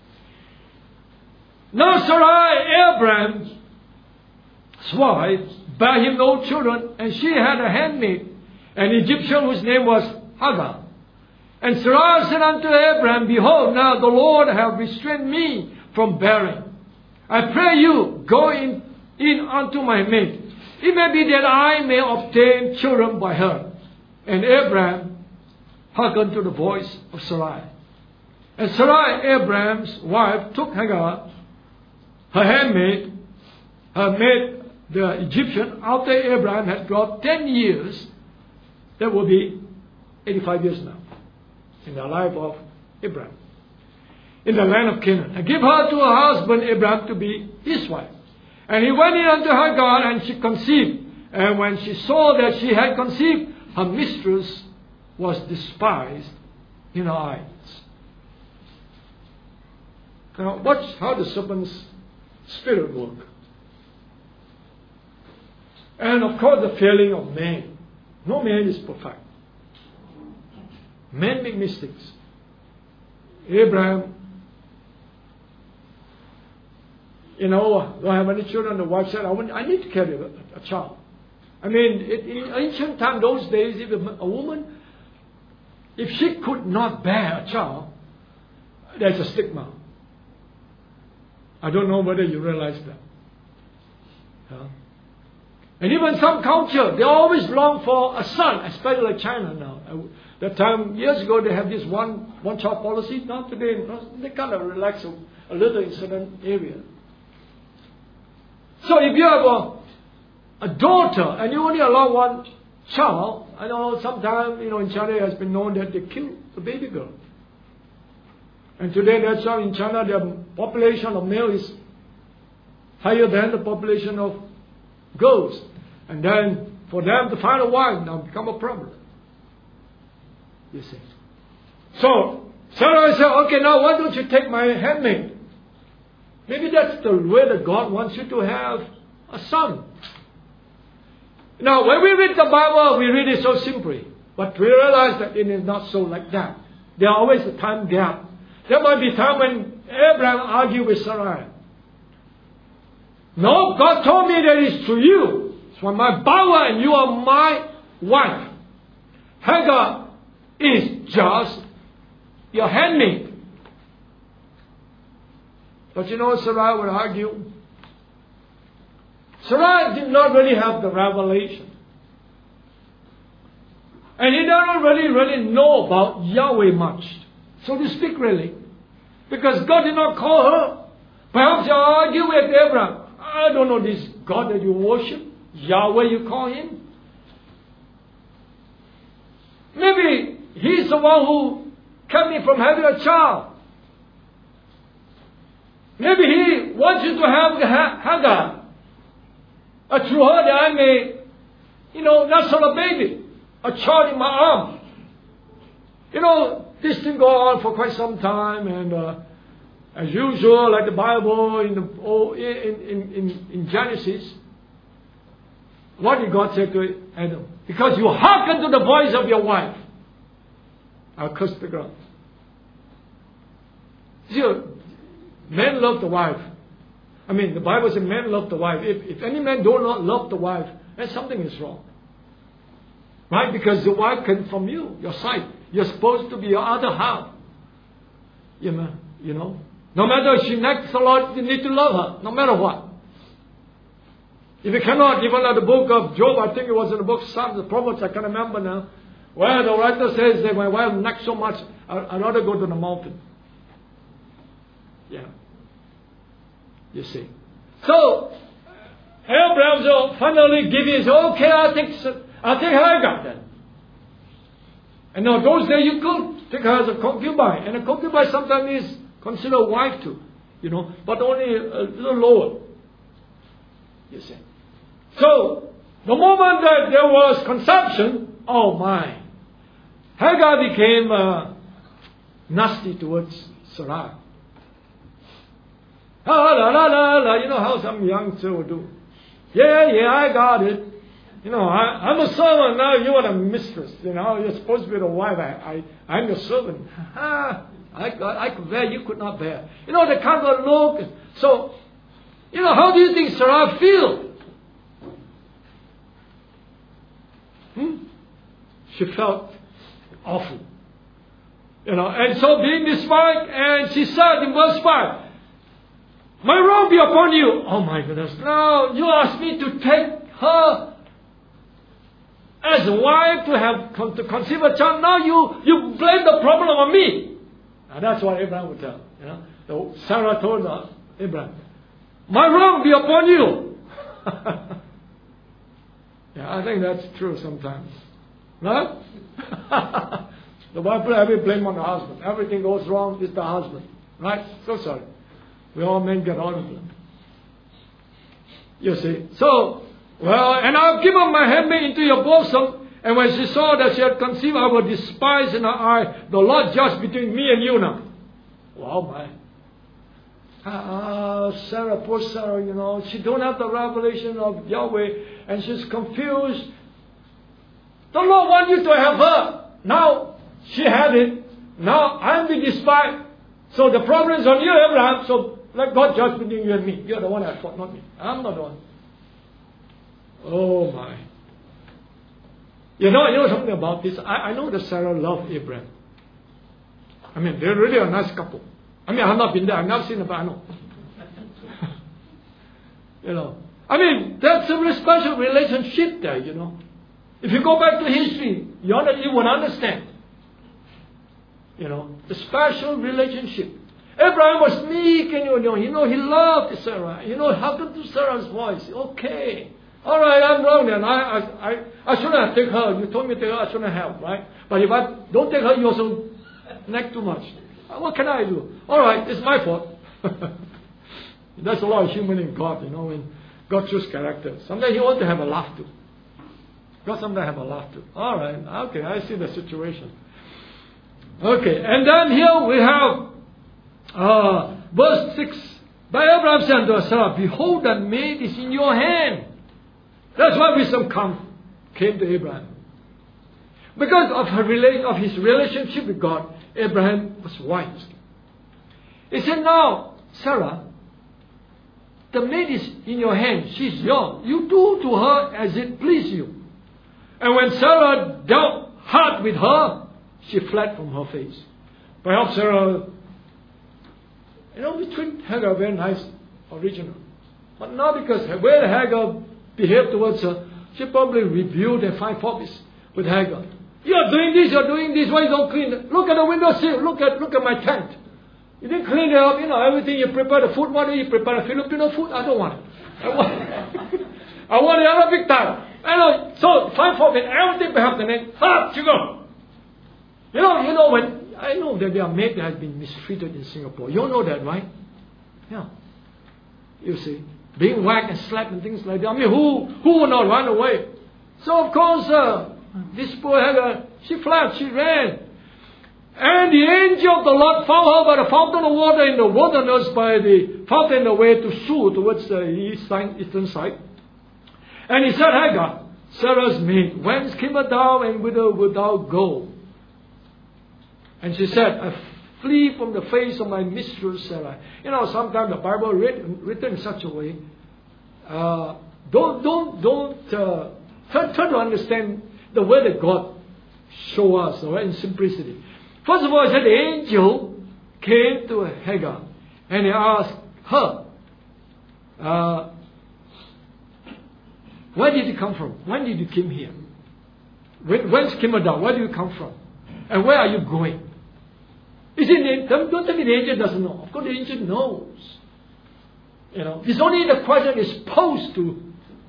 Now Sarai, Abraham's wife, bare him no children, and she had a handmaid, an Egyptian whose name was Hagar. And Sarai said unto Abraham, Behold, now the Lord hath restrained me from bearing. I pray you, go in, in unto my maid. It may be that I may obtain children by her. And Abraham hearkened to the voice of Sarai. And Sarai, Abraham's wife, took Hagar, her handmaid, her maid, the Egyptian, after Abraham had dwelt ten years. That will be eighty-five years now in the life of Abraham, in the land of Canaan, and give her to her husband Abraham to be his wife. And he went in unto Hagar, and she conceived. And when she saw that she had conceived, her mistress was despised in her eyes. Now watch how the serpent's spirit work. And of course the failing of man. No man is perfect. Men make mistakes. Abraham, you know, don't have any children. The wife said, I, want, I need to carry a, a child. I mean, it, in ancient time, those days, if a, a woman, if she could not bear a child, there's a stigma. I don't know whether you realize that. Yeah. And even some culture, they always long for a son, especially like China now. That time, years ago, they have this one, one child policy. Not today, they kind of relax a, a little in certain areas. So if you have a, a daughter and you only allow one child, I know sometimes, you know, in China it has been known that they kill the baby girl. And today that's why in China the population of male is higher than the population of girls. And then for them to find a wife now become a problem. You see. So Sarah said, okay, now why don't you take my handmaid? Maybe that's the way that God wants you to have a son. Now, when we read the Bible, we read it so simply. But we realize that it is not so like that. There are always a time gap. There might be a time when Abraham argued with Sarai. No, God told me that it's to you. It's for my power and you are my wife. Hagar is just your handmaid. But you know, Sarai would argue. Sarai did not really have the revelation. And he did not really, really know about Yahweh much. So to speak, really. Because God did not call her. Perhaps you argue with Abraham. I don't know this God that you worship. Yahweh you call him. Maybe he's the one who kept me from having a child. Maybe he wants you to have Hagar. Uh, through her that I may, you know, nestle a baby. A child in my arm. You know, this thing go on for quite some time. And uh, as usual, like the Bible in, the, oh, in, in, in, in Genesis, what did God say to Adam? Because you hearken to the voice of your wife, I'll curse the ground. See, men love the wife. I mean, the Bible says men love the wife. If, if any man do not love the wife, then something is wrong. Right? Because the wife came from you, your side. You're supposed to be your other half. You know, you know. No matter if she next the Lord, you need to love her, no matter what. If you cannot, even at the book of Job, I think it was in the book of Psalms, the Proverbs, I can't remember now, where the writer says that my wife next so much, I'd rather go to the mountain. Yeah. You see. So, Abraham so finally gave in, okay, I'll take, I'll take Hagar then. And now those days you could take her as a concubine. And a concubine sometimes is considered a wife too. You know, but only a little lower. You see. So, the moment that there was conception, oh my, Hagar became uh, nasty towards Sarai. Ah, la, la, la, la. You know how some young children do. Yeah, yeah, I got it. You know, I, I'm a servant now. You are a mistress. You know, you're supposed to be the wife. I, I, I'm your servant. I, I could bear. You could not bear. You know, the kind of look. So, you know, how do you think Sarah feel? Hmm? She felt awful. You know, and so being despised, and she said in verse five, my wrong be upon you. Oh my goodness. Now you ask me to take her as a wife to have to conceive a child. Now you, you blame the problem on me. And that's what Abraham would tell. You know, so Sarah told her, Abraham, my wrong be upon you. Yeah, I think that's true sometimes. Right? The wife put every blame on the husband. Everything goes wrong, it's the husband. Right? So sorry. We all men get all of them. You see. So, well, and I've given my handmaid into your bosom, and when she saw that she had conceived, I will despise in her eye. The Lord judge between me and you now. Wow, my. Ah, uh, Sarah, poor Sarah, you know, she don't have the revelation of Yahweh, and she's confused. The Lord wants you to have her. Now, she had it. Now, I'm the despised. So the problem is on you, Abraham, so let God judge between you and me. You're the one at fault, not me. I'm not the one. Oh my. You know, you know something about this? I, I know that Sarah loved Abraham. I mean, they're really a nice couple. I mean, I've not been there. I've never seen it, but I know. You know. I mean, that's a very special relationship there, you know. If you go back to history, you, you would understand. You know, the special relationship. Abraham was meek and you know, you know, he loved Sarah. You know, hearkened to Sarah's voice. Okay. All right, I'm wrong then. I, I, I, I shouldn't have taken her. You told me to take her, I shouldn't have, right? But if I don't take her, you also nag too much. What can I do? All right, it's my fault. That's a lot of human in God, you know, when God chooses character. Sometimes you want to have a laugh too. God sometimes have a laugh too. All right, okay, I see the situation. Okay, and then here we have uh, verse six. But Abraham said unto Sarah, behold, that maid is in your hand. That's why wisdom come, came to Abraham. Because of her rela- of his relationship with God, Abraham was wise. He said, now, Sarah, the maid is in your hand. She's yours. You do to her as it please you. And when Sarah dealt hard with her, she fled from her face. Perhaps Sarah, you know, we treat Hagar very nice, original. But now because the way Hagar behaved towards her, she probably rebuked and find fault with Hagar. You're doing this, you're doing this, why you don't clean it? Look at the windowsill, look at look at my tent. You didn't clean it up, you know, everything you prepare the food, what do you prepare? A Filipino food? I don't want it. I want, I want the Arabic style. I know, so find fault with everything behalf the name. Ah, you go. You know, you know when I know that there are maids that have been mistreated in Singapore. You know that, right? Yeah. You see, being whacked and slapped and things like that. I mean, who who will not run away? So of course, uh, this poor Hagar, she fled, she ran. And the angel of the Lord found her by the fountain of water in the wilderness, by the fountain the way to Shur, towards the east side, eastern side. And he said, Hagar, Sarah's maid, whence camest thou, and whither wilt thou go? And she said, I flee from the face of my mistress Sarah. You know, sometimes the Bible written, written in such a way. Uh, don't don't don't uh, try, try to understand the way that God show us, all right, in simplicity. First of all, it said the angel came to Hagar and he asked her, uh, where did you come from? When did you come here? When, whence came you down? Where do you come from? And where are you going? You see, don't, don't tell me the angel doesn't know. Of course the angel knows. You know, it's only the question is posed to,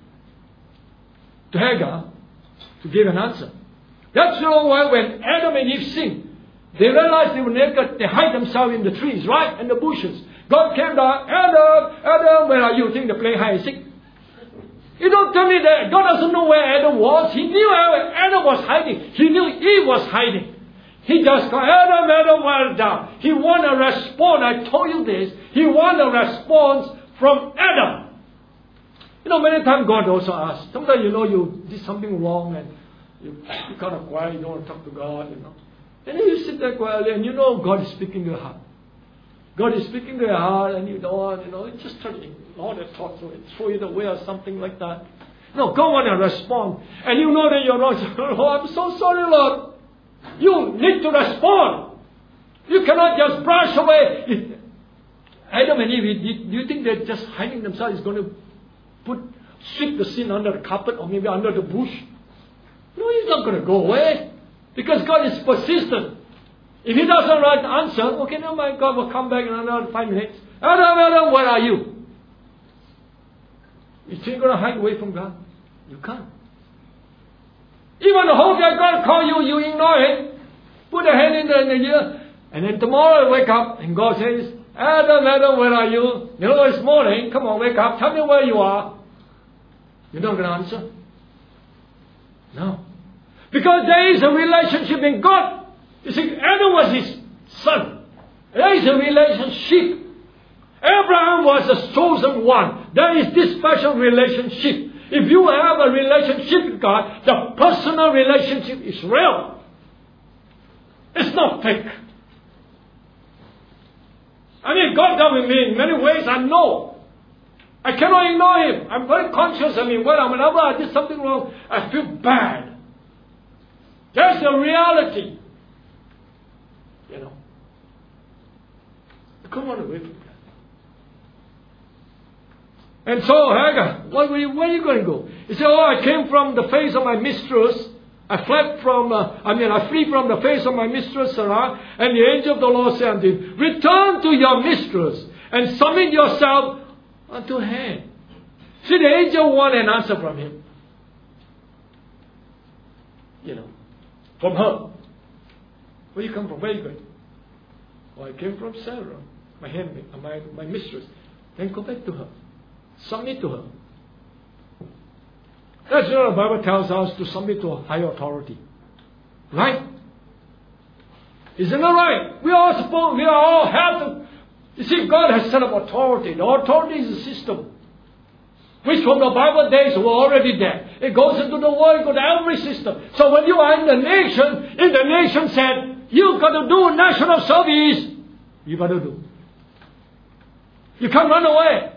to Hagar to give an answer. That's why when Adam and Eve sinned, they realized they were naked, they hide themselves in the trees, right? And the bushes. God came down, Adam, Adam, where are you? Think they're playing hide and seek. You don't tell me that. God doesn't know where Adam was. He knew where Adam was hiding. He knew Eve was hiding. He just called, Adam, Adam, where down? He wanted a response. I told you this. He wanted a response from Adam. You know, many times God also asks. Sometimes you know you did something wrong and you, you kind of quiet. You don't want to talk to God, you know. And then you sit there quietly and you know God is speaking to your heart. God is speaking to your heart and you don't, you know, just try to ignore that thought, so throw it away or something like that. No, God wants to respond. And you know that you're wrong. Oh, I'm so sorry, Lord. You need to respond. You cannot just brush away. Adam and Eve, do you think they're just hiding themselves is going to put sweep the sin under the carpet or maybe under the bush? No, he's not going to go away. Because God is persistent. If he doesn't write the answer, okay, no, my God will come back in another five minutes. Adam, Adam, where are you? You think you're going to hide away from God? You can't. Even the whole day God call you, you ignore it. Put a hand in the, in the ear. And then tomorrow you wake up and God says, Adam, Adam, where are you? You know, it's morning. Come on, wake up. Tell me where you are. You're not going to answer? No. Because there is a relationship in God. You see, Adam was his son. There is a relationship. Abraham was the chosen one. There is this special relationship. If you have a relationship with God, the personal relationship is real. It's not fake. I mean, God dealt with me in many ways. I know. I cannot ignore Him. I'm very conscious. I mean, whenever I did something wrong, I feel bad. That's the reality. You know. Come on away from that. And so, Hagar, what were you, where are you going to go? He said, oh, I came from the face of my mistress. I fled from, uh, I mean, I flee from the face of my mistress, Sarah. And the angel of the Lord said unto him, return to your mistress and submit yourself unto her. See, the angel wanted an answer from him. You know, from her. Where you come from? Where are you going? Oh, I came from Sarah, my handmaid, my, my mistress. Then go back to her. Submit to her. That's what the Bible tells us, to submit to a higher authority. Right? Isn't that right? We are supposed, we are all have to. You see, God has set up authority. The authority is a system, which from the Bible days were already there. It goes into the world, it goes to every system. So when you are in the nation, if the nation said, you've got to do national service, you got to do. You can't run away.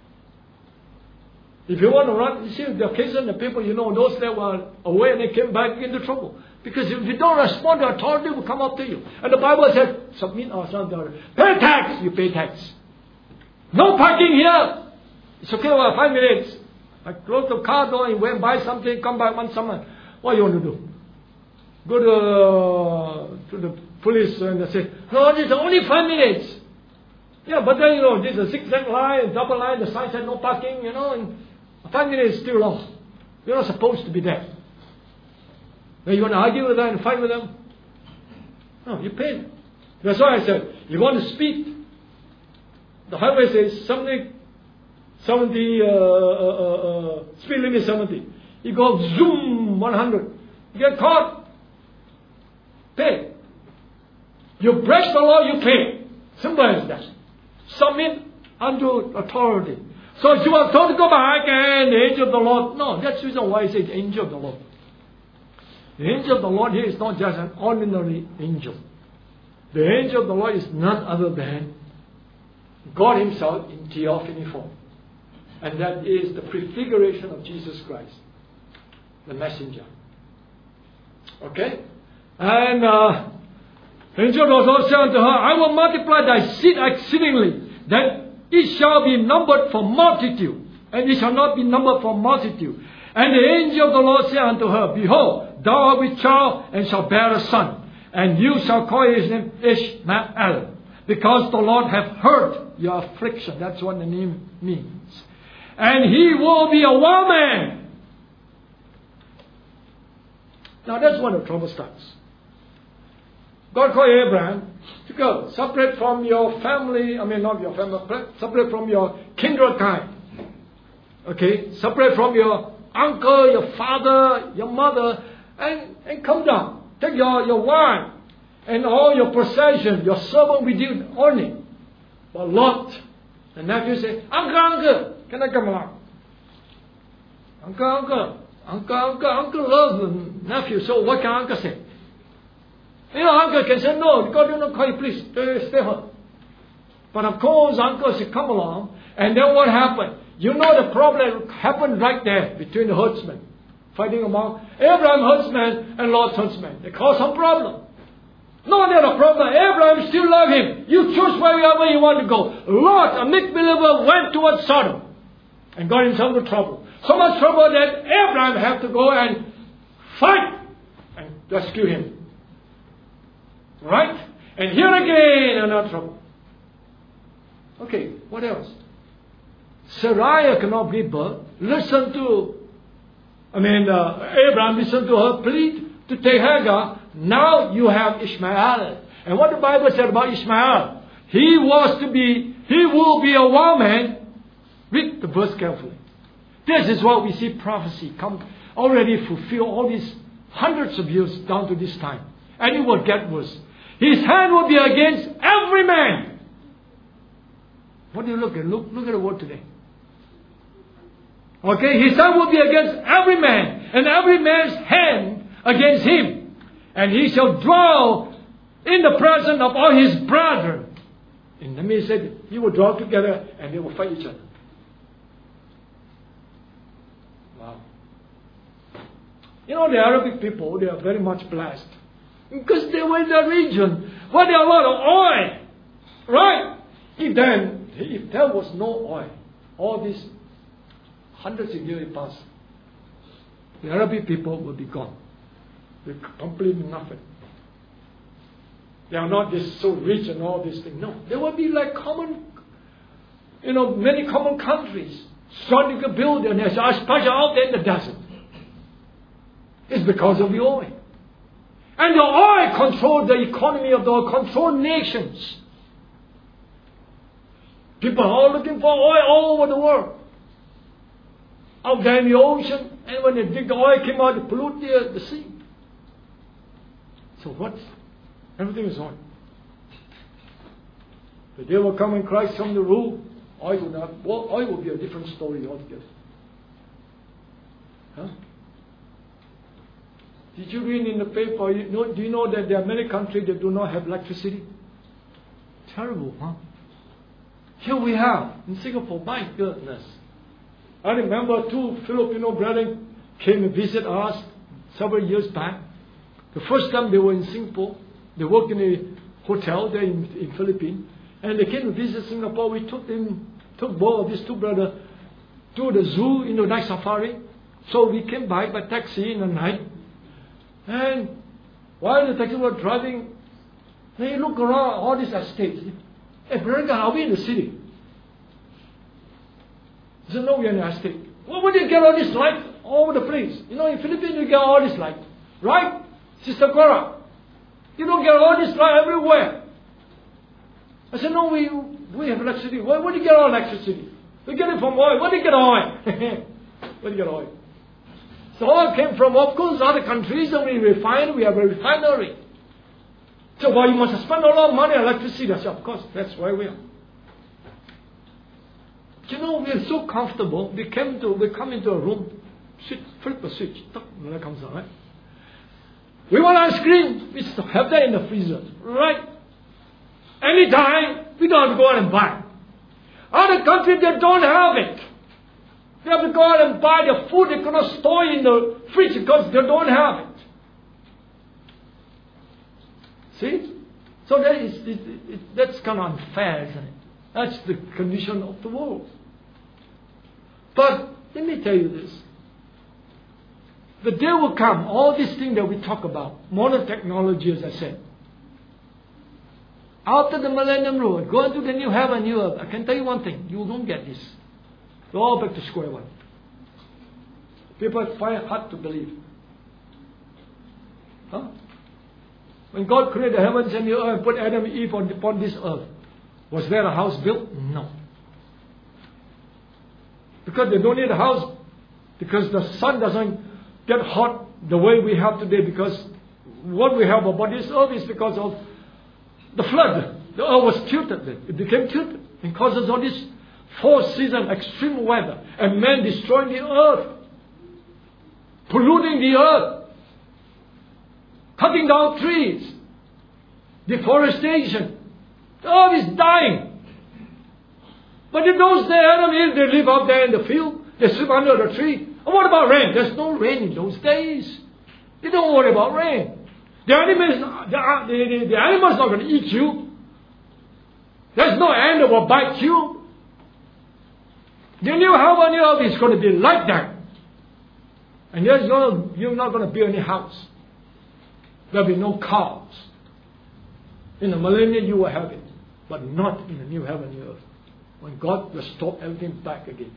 If you want to run, you see the cases and the people, you know, those that were away and they came back into trouble. Because if you don't respond, the authority will come up to you. And the Bible said, submit ourselves, pay tax, you pay tax. No parking here. It's okay, well, five minutes. I close the car door and went and buy something, come back one summer. What do you want to do? Go to, uh, to the police and they say, no, it's only five minutes. Yeah, but then, you know, this is a zigzag line, double line, the sign said no parking, you know, and five minutes is still long. You're not supposed to be there. Now you want to argue with them and fight with them? No, you pay. That's why I said, you want to speed. The highway says seventy, seventy uh, uh, uh, speed limit seventy. You go zoom one hundred. You get caught. Pay. You break the law, you pay. Simple as that. Submit unto authority. So she was told to go back, and the angel of the Lord, no, that's the reason why I say the angel of the Lord. The angel of the Lord here is not just an ordinary angel. The angel of the Lord is none other than God Himself in theophany form. And that is the prefiguration of Jesus Christ, the messenger. Okay? And uh, the angel also said unto her, I will multiply thy seed exceedingly, that it shall be numbered for multitude, and it shall not be numbered for multitude. And the angel of the Lord said unto her, Behold, thou art with child, and shalt bear a son, and you shall call his name Ishmael, because the Lord hath heard your affliction. That's what the name means. And he will be a wild man. Now that's when the trouble starts. God called Abraham to go, separate from your family, I mean not your family, separate from your kindred kind. Okay, separate from your uncle, your father, your mother, and, and come down. Take your, your wife and all your possession, your servant with you only. But Lot, the nephew said, Uncle, uncle, can I come along? Uncle, uncle, uncle, uncle, uncle loves the nephew, so what can uncle say? You know, uncle can say, no, God do not call you, please, stay home. But of course, uncle said, come along. And then what happened? You know the problem happened right there between the herdsmen. Fighting among Abraham herdsmen and Lot's herdsmen. They caused some problem. No, there's a problem. Abraham still loved him. You choose wherever you want to go. Lot, a misbeliever, went towards Sodom and got himself into trouble. So much trouble that Abraham had to go and fight and rescue him. Right? And here again, another trouble. Okay, what else? Sarai cannot give birth. Listen to, I mean, uh, Abraham listened to her plea to take Hagar. Now you have Ishmael. And what the Bible said about Ishmael? He was to be, he will be a wild man. Read the verse carefully. This is what we see prophecy come already fulfill all these hundreds of years down to this time. And it will get worse. His hand will be against every man. What do you look at? Look, look at the word today. Okay, his hand will be against every man, and every man's hand against him. And he shall dwell in the presence of all his brethren. And then he said, he will draw together and they will fight each other. Wow. You know, the Arabic people, they are very much blessed. Because they were in the region where there are a lot of oil. Right? If then, if there was no oil, all these hundreds of years passed, the Arabic people will be gone. They're completely nothing. They are not just so rich and all these things. No, they will be like common, you know, many common countries. Starting to build and there's especially out there in the desert. It's because of the oil. And the oil controls the economy of the oil, control nations. People are all looking for oil all over the world. Out there in the ocean, and when they dig the oil, came out to pollute the, the sea. So what? Everything is oil. The day will come when Christ come to rule. Oil will not. Well, oil will be a different story altogether. Huh? Did you read in the paper? You know, do you know that there are many countries that do not have electricity? Terrible, huh? Here we have in Singapore. My goodness. I remember two Filipino brethren came to visit us several years back. The first time they were in Singapore, they worked in a hotel there in, in Philippines, and they came to visit Singapore. We took them, took both of these two brothers to the zoo in the night safari. So we came back by taxi in the night, and while the taxi was driving, they look around all these estates. Hey, brother, are we in the city? He said, no, we are in the estate. Well, where do you get all this light all over the place? You know, in Philippines you get all this light. Right? Sister Cora, you don't get all this light everywhere. I said, no, we we have electricity. Where, where do you get all electricity? We get it from oil. Where do you get oil? Where do you get oil? So oil came from, of course, other countries, and we refine, we have a refinery. So, well, you must spend a lot of money on electricity. I said, of course, that's why we are. You know, we're so comfortable. We came to, we come into a room, switch, flip a switch, when it comes on, right? We want ice cream. We have that in the freezer, right? Anytime, we don't have to go out and buy. Other countries, they don't have it. They have to go out and buy the food. They cannot store in the fridge because they don't have it. See? So that is, it, it, that's kind of unfair, isn't it? That's the condition of the world. But let me tell you this. The day will come, all these things that we talk about, modern technology, as I said, after the millennium road, go into the new heaven, new earth. I can tell you one thing, you don't get this. Go all back to square one. People find it hard to believe. Huh? When God created the heavens and the earth and put Adam and Eve on, upon this earth, was there a house built? No. Because they don't need a house, because the sun doesn't get hot the way we have today, because what we have about this earth is because of the flood. The earth was tilted then. It became tilted and causes all this four season extreme weather, and man destroying the earth, polluting the earth, cutting down trees, deforestation. The earth is dying. But in those days, Adam and Eve, they live out there in the field. They sleep under the tree. And what about rain? There's no rain in those days. They don't worry about rain. The animals, the, the, the animals not going to eat you. There's no animal will bite you. The new heaven, new earth is going to be like that. And there's no, you're not going to build any house. There'll be no cars. In the millennium you will have it, but not in the new heaven, new earth. When God restored everything back again.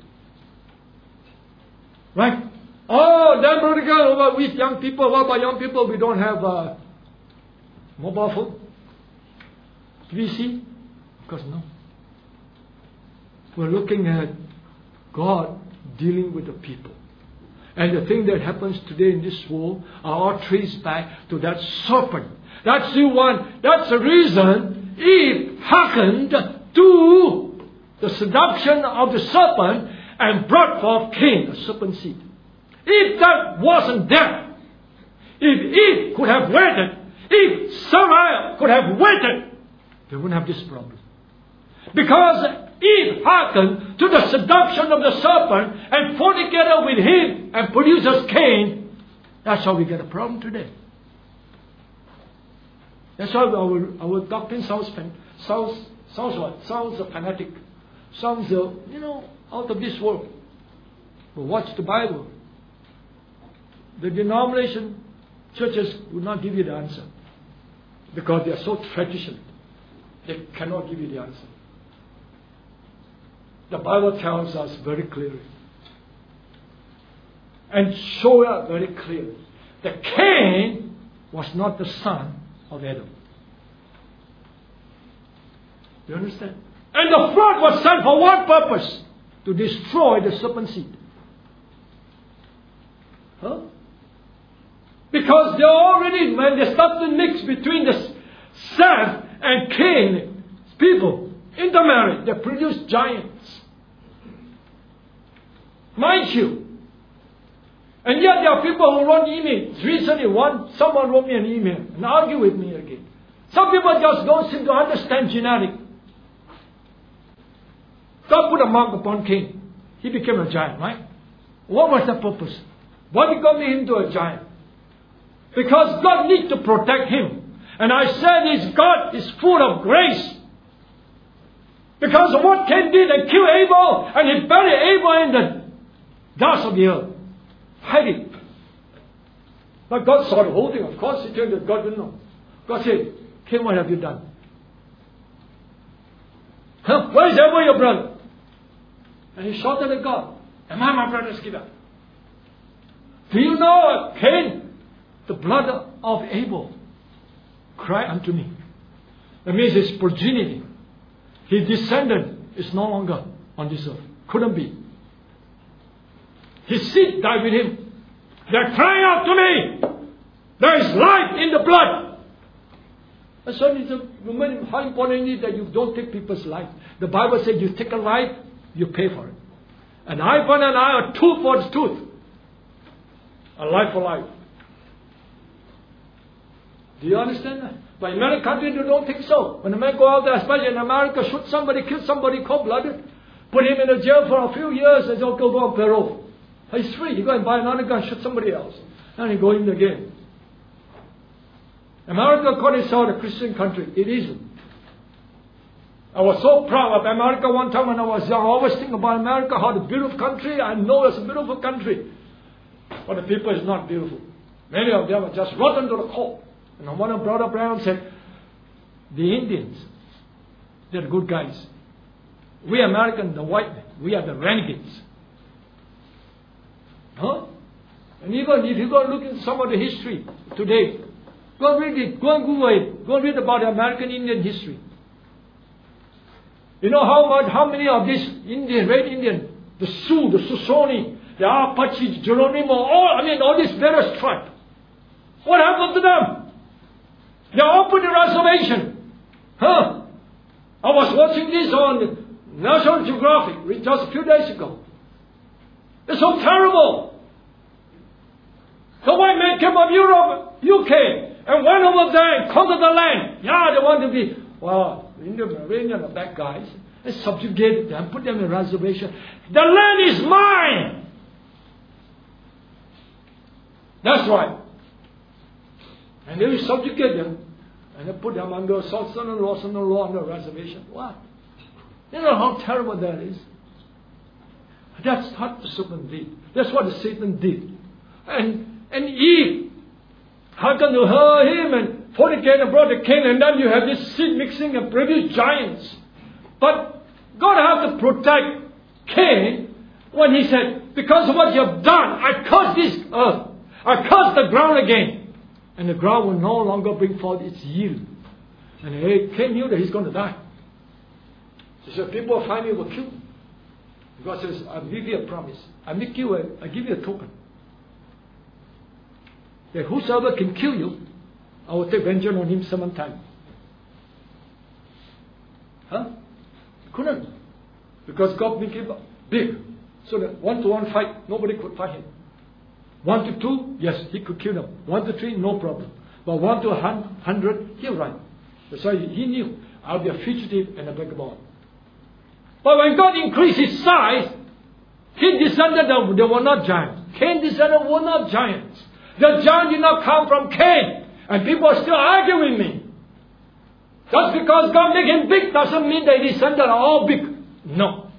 Right? Oh, then Brother God, what with young people? What about young people? We don't have uh, mobile phone? P C? Of course, no. We're looking at God dealing with the people. And the thing that happens today in this world are all traced back to that serpent. That's the one, that's the reason Eve hearkened to the seduction of the serpent and brought forth Cain, the serpent seed. If that wasn't there, if Eve could have waited, if Sarah could have waited, they wouldn't have this problem. Because Eve hearkened to the seduction of the serpent and fornicated with him and produces Cain. That's how we get a problem today. That's why our, our doctrine sounds, sounds, sounds what? Sounds fanatic. Sounds, uh, you know, out of this world. But watch the Bible. The denomination churches will not give you the answer. Because they are so traditional. They cannot give you the answer. The Bible tells us very clearly. And show us very clearly that Cain was not the son of Adam. Do you understand? And the flood was sent for one purpose. To destroy the serpent seed. Huh? Because they already, when they start to mix between the Seth and Cain people, intermarried, they produce giants. Mind you. And yet there are people who wrote emails. Recently, one, someone wrote me an email and argued with me again. Some people just don't seem to understand genetics. God put a mark upon Cain. He became a giant, right? What was the purpose? Why did God make him to a giant? Because God needs to protect him. And I said is God is full of grace. Because of what Cain did and killed Abel, and he buried Abel in the dust of the earth. Hiding. But God saw the whole thing. Of course, he told that God didn't know. God said, Cain, what have you done? Huh? Where is Abel, your brother? And he shouted at God, am I my brother's keeper? Do you know, Cain, the blood of Abel, cry unto me. That means his progeny, his descendant is no longer on this earth. Couldn't be. His seed died with him. They're crying out to me. There is life in the blood. And so it's a, how important it is that you don't take people's life. The Bible says you take a life, you pay for it. An eye for an eye, a tooth for a tooth. A life for life. Do you understand that? But in many countries you don't think so. When a man go out there, especially in America, shoot somebody, kill somebody, cold-blooded, put him in a jail for a few years, and he'll go on parole. He's free. You go and buy another gun, shoot somebody else. And he go in again. America called itself a Christian country. It isn't. I was so proud of America one time when I was young. I always think about America, how the beautiful country. I know it's a beautiful country. But the people is not beautiful. Many of them are just rotten to the core. And one of Brother Brown said, the Indians, they're good guys. We Americans, the white men, we are the renegades. Huh? And even if you go look into some of the history today, go and read it, go and Google it, go and read about the American Indian history. You know how much, how many of these Indian, red Indian, the Sioux, the Shoshone, the Apache, Geronimo, all, I mean, all these various tribes. What happened to them? They all put the reservation. Huh? I was watching this on National Geographic just a few days ago. It's so terrible. The white man came from Europe, U K, and went over there and conquered the land. Yeah, they want to be, well, the Indian Americans are bad guys. They subjugated them, put them in reservation. The land is mine. That's right. And they subjugate them, and they put them under son-in-law, son-in-law under a reservation. What? You know how terrible that is? That's what the serpent did. That's what the Satan did. And and Eve hearkened to her, him, and fornicated and brought the Cain, and then you have this seed mixing and produce giants. But God had to protect Cain when he said, because of what you have done, I curse this earth. I curse the ground again. And the ground will no longer bring forth its yield. And Cain knew that he's going to die. He said, people find me will kill me. God says, I'll give you a promise. I make you a, I give you a token. That whosoever can kill you, I will take vengeance on him sometime. Huh? Couldn't. Because God made him big. So that one to one fight, nobody could fight him. One to two, yes, he could kill them. One to three, no problem. But one to a hundred, he'll run. That's why he knew, I'll be a fugitive and a vagabond. But when God increased his size, his descendants, they were not giants. Cain's descendants were not giants. The giant did not come from Cain. And people are still arguing with me. Just because God made him big doesn't mean that his descendants are all big. No.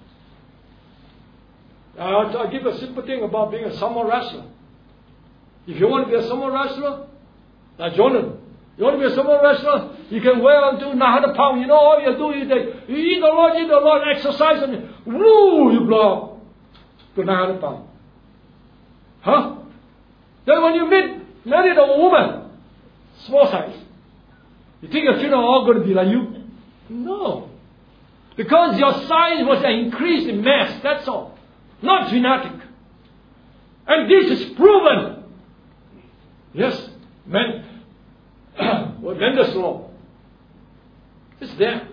Uh, I'll give a simple thing about being a sumo wrestler. If you want to be a sumo wrestler, like Jonathan, you want to be a sumo wrestler, you can weigh until nine hundred pounds. You know all you do is that you eat a lot, eat a lot, exercise, and woo, you blow up to nine hundred pounds. Huh? Then when you meet married a woman, small size, you think your children are all going to be like you? No. Because your size was an increase in mass, that's all. Not genetic. And this is proven. Yes, men, well, Mendel's law. It's there.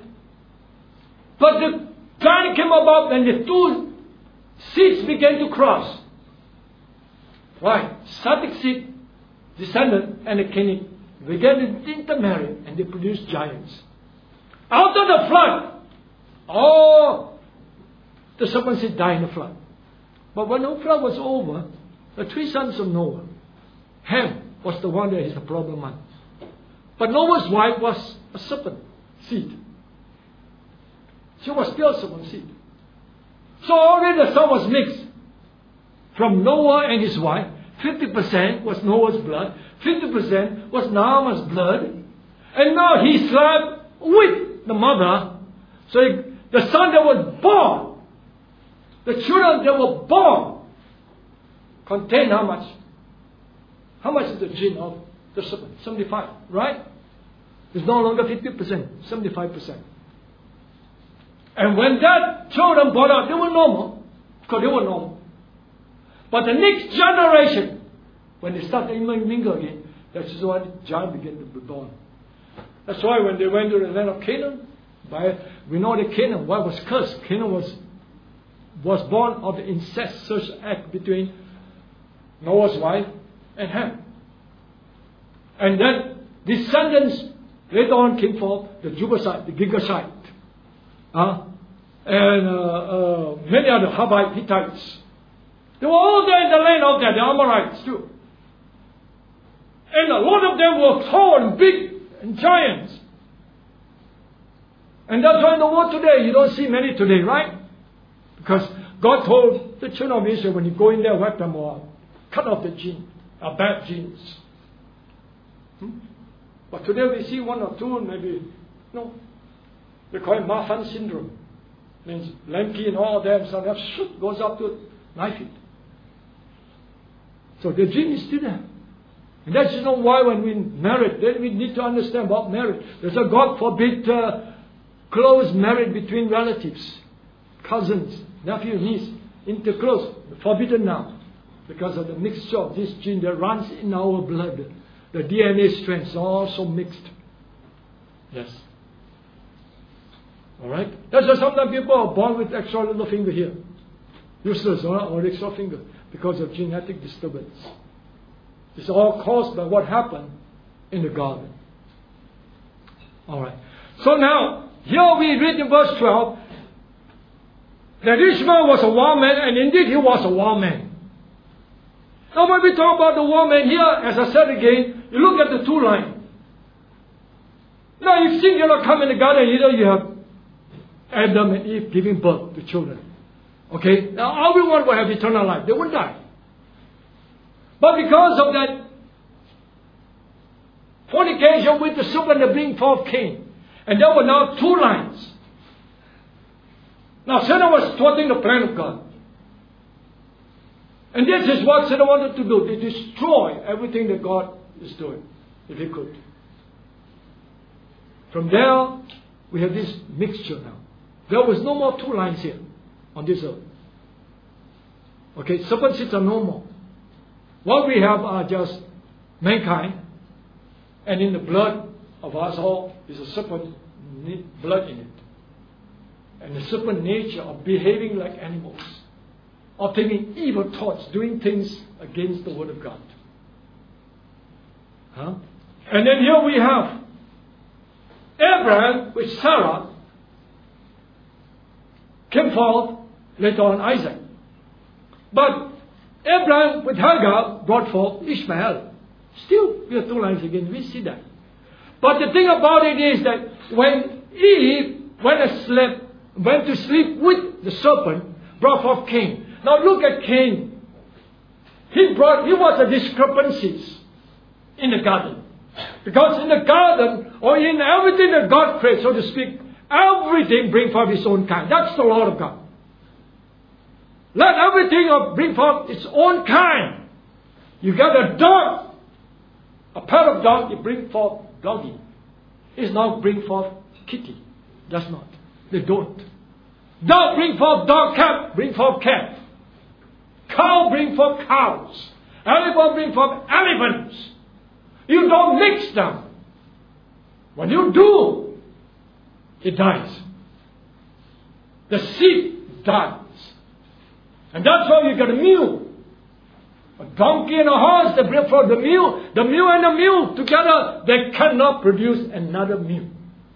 But the time came about when the two seeds began to cross. Why? Static seed, descendant, and a Cain began to intermarry, and they produced giants. After the flood, all the serpent seed died in the flood. But when the flood was over, the three sons of Noah, Ham was the one that is the problem one. But Noah's wife was a serpent seed. She was still a serpent seed. So already the son was mixed. From Noah and his wife, fifty percent was Noah's blood, fifty percent was Naaman's blood. And now he slept with the mother. So he, the son that was born, the children that were born, contain how much? How much is the gene of the serpent? seventy-five, right? It's no longer fifty percent, seventy-five percent. And when that children brought out, they were normal, because they were normal. But the next generation, when they start to mingle again, that's why the giant began to be born. That's why when they went to the land of Canaan, by, we know that Canaan, why was cursed? Canaan was was born of the incestuous act between Noah's wife and Ham. And then descendants later on came forth, the Jebusite, the Girgashite, uh, and uh, uh, many other Hivite, Hittites. They were all there in the land of that, the Amorites too. And a lot of them were tall and big and giants. And that's why in the world today, you don't see many today, right? Because God told the children of Israel, when you go in there, wipe them all, cut off the gene, uh, bad genes. Hmm? But today we see one or two, maybe, no. They call it Marfan syndrome. Means lanky and all them, so that shoot, goes up to nine feet. So the gene is still there. And that's you know why when we marry, then we need to understand about marriage. There's a God forbid uh, close marriage between relatives, cousins, nephew, niece, interclose, forbidden now. Because of the mixture of this gene that runs in our blood. The D N A strands are also mixed. Yes. Alright? That's why sometimes people are born with extra little finger here. Useless or, or extra finger. Because of genetic disturbance. It's all caused by what happened in the garden. Alright. So now, here we read in verse twelve that Ishmael was a wild man, and indeed he was a wild man. Now when we talk about the wild man here, as I said again, you look at the two lines. Now you think you'll come in the garden, either you have Adam and Eve giving birth to children. Okay? Now everyone will have eternal life. They won't die. But because of that fornication with the serpent that bring forth Cain, and there were now two lines. Now Satan was thwarting the plan of God. And this is what Satan wanted to do. To destroy everything that God is doing, if he could. From there, we have this mixture now. There was no more two lines here on this earth. Okay, serpent seeds are no more. What we have are just mankind, and in the blood of us all is a serpent blood in it. And the serpent nature of behaving like animals, of thinking evil thoughts, doing things against the Word of God. Huh? And then here we have Abraham with Sarah came forth later on Isaac. But Abraham with Hagar brought forth Ishmael. Still, we have two lines again, we see that. But the thing about it is that when Eve went to sleep, went to sleep with the serpent, brought forth Cain. Now look at Cain. He brought, he was a discrepancies in the garden. Because in the garden, or in everything that God created, so to speak, everything bring forth its own kind. That's the law of God. Let everything bring forth its own kind. You get a dog, a pair of dogs, you bring forth doggy. It's not bring forth kitty. Does not. They don't. Dog bring forth dog, cat bring forth cat. Cow bring forth cows. Elephant bring forth elephants. You don't mix them. When you do, it dies. The seed dies. And that's why you get a mule. A donkey and a horse, they bring forth the mule. The mule and the mule together, they cannot produce another mule.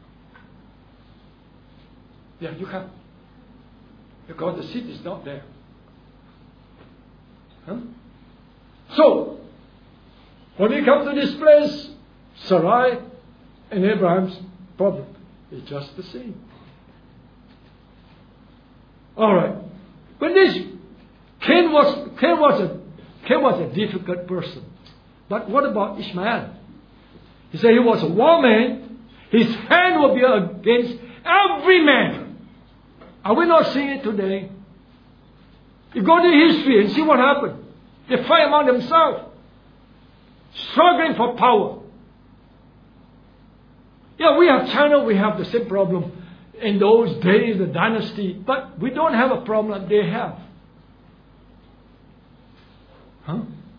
Yeah, you can. Because the seed is not there. Huh? So, when we come to this place, Sarai and Abraham's problem is just the same. Alright. But this Cain was Cain was a Cain was a difficult person. But what about Ishmael? He said he was a war man. His hand will be against every man. Are we not seeing it today? You go to history and see what happened. They fight among themselves, struggling for power. Yeah, we have China, we have the same problem in those days, the dynasty, but we don't have a problem that they have. Huh?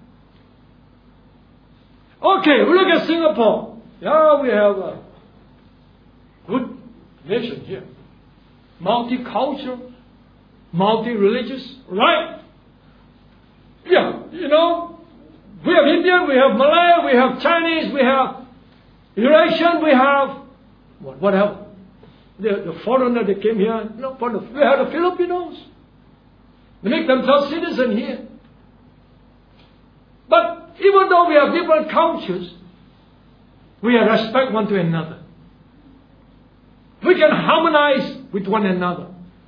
Okay, we look at Singapore. Yeah, we have a good nation here. Multicultural. multi-religious, right? Yeah, you know, we have Indian, we have Malay, we have Chinese, we have Eurasian, we have what, whatever. The, the foreigner that came here, you know, we have the Filipinos. They make themselves citizens here. But even though we have different cultures, we have respect one to another. We can harmonize with one another.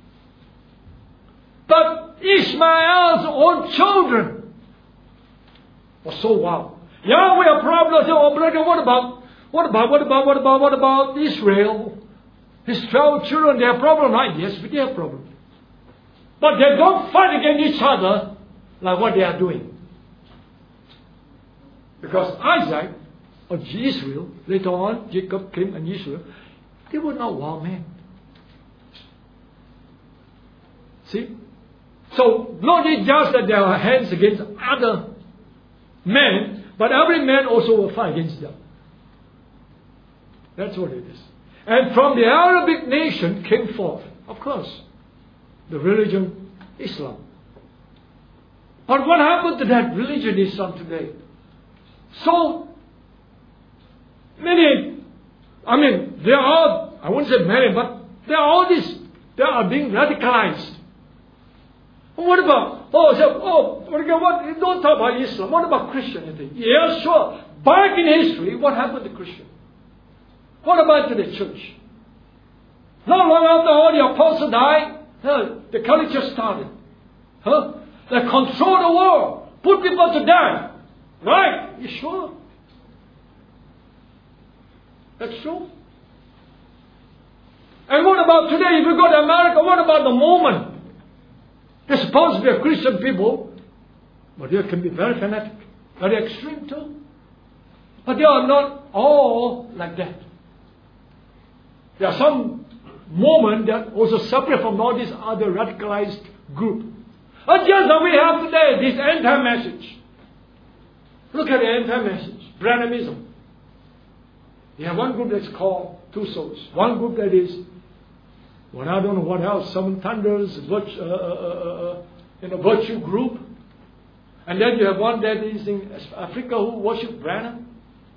But Ishmael's own children were so wild. Yeah, we have problems. Oh, brother, what about, what about, what about, what about, what about Israel? His twelve children, they have problems, right? Yes, we have problems. But they don't fight against each other like what they are doing. Because Isaac of Israel, later on, Jacob came and Israel, they were not wild men. See? So, not just that there are hands against other men, but every man also will fight against them. That's what it is. And from the Arabic nation came forth, of course, the religion Islam. But what happened to that religion Islam today? So many, I mean, there are, I won't say many, but there are all these, they are being radicalized. What about, oh, so, oh, what, don't talk about Islam. What about Christianity? Yeah, sure. Back in history, what happened to Christian? What about to the church? Not long after all the apostles died, huh, the culture started. Huh? They control the world, put people to death. Right? You sure? That's true. And what about today? If you go to America, what about the Mormon? They're supposed to be a Christian people, but they can be very fanatic, very extreme too. But they are not all like that. There are some Mormon that also separate from all these other radicalized group. And just as we have today, this anti-message. Look at the anti-message, Branhamism. You have one group that's called Two Souls. One group that is, well, I don't know what else, Seven Thunders, virtue, uh, uh, uh, in a virtue group. And then you have one that is in Africa who worship Branham.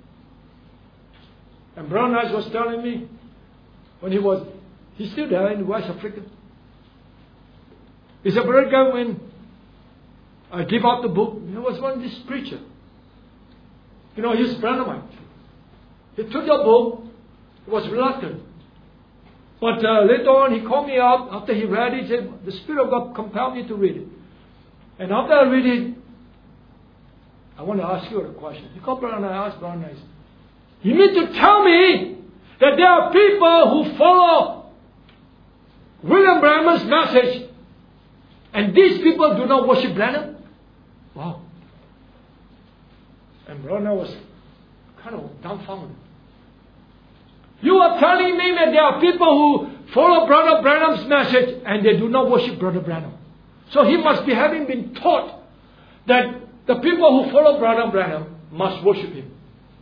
And Brown Eyes was telling me, when he was, he's still there in West Africa. He said, Brother Gavin, when I give out the book, there was one this preacher. You know, he's Branhamite. He took the book, he was reluctant. But uh, later on, he called me up after he read it. He said, the Spirit of God compelled me to read it. And after I read it, I want to ask you a question. He called Brown and I asked Brown and I said, you mean to tell me that there are people who follow William Branham's message and these people do not worship Branham? Wow. And Brown was kind of dumbfounded. You are telling me that there are people who follow Brother Branham's message and they do not worship Brother Branham. So he must be having been taught that the people who follow Brother Branham must worship him.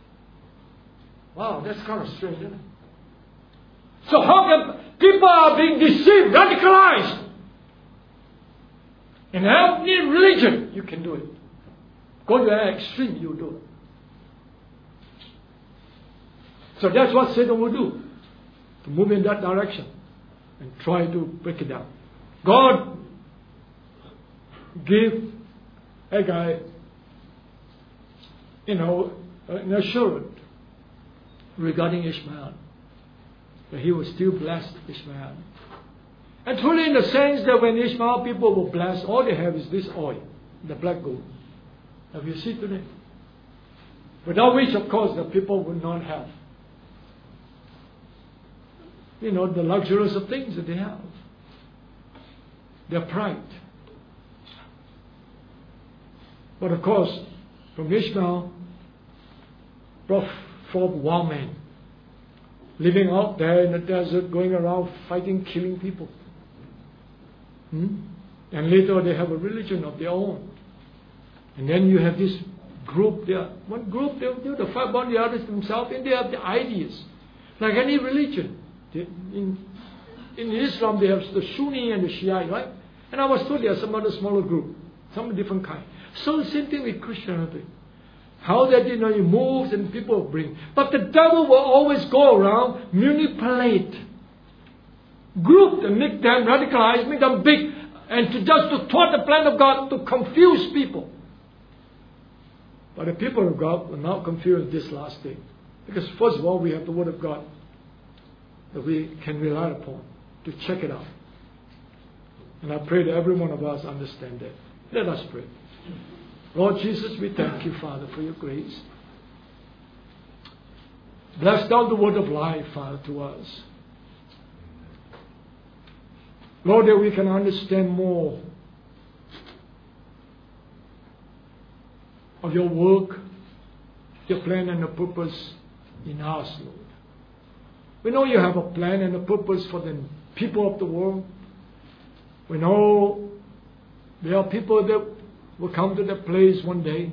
Wow, that's kind of strange, isn't it? So how can people are being deceived, radicalized? In any religion, you can do it. Go to an extreme, you do it. So that's what Satan will do, to move in that direction and try to break it down. God gave Haggai, you know, an assurance regarding Ishmael, that he will still bless Ishmael. And truly in the sense that when Ishmael people were blessed, all they have is this oil, the black gold. Have you seen today? Without which, of course, the people would not have, you know, the luxurious of things that they have. Their pride. But of course, from Ishmael, brought forth wild men, living out there in the desert, going around fighting, killing people. Hmm? And later they have a religion of their own. And then you have this group there. One group, they do the fight about the others themselves, and they have the ideas. Like any religion. In, in Islam, they have the Sunni and the Shia, right? And I was told there are some other smaller group, some different kind. So the same thing with Christianity. How that, you know, it moves and people bring. But the devil will always go around, manipulate, group them, make them radicalized, make them big, and to just to thwart the plan of God, to confuse people. But the people of God will not confuse this last day. Because first of all, we have the Word of God that we can rely upon to check it out. And I pray that every one of us understand that. Let us pray. Lord Jesus, we thank you, Father, for your grace. Bless thou the word of life, Father, to us. Lord, that we can understand more of your work, your plan and the purpose in us, Lord. We know you have a plan and a purpose for the people of the world. We know there are people that will come to that place one day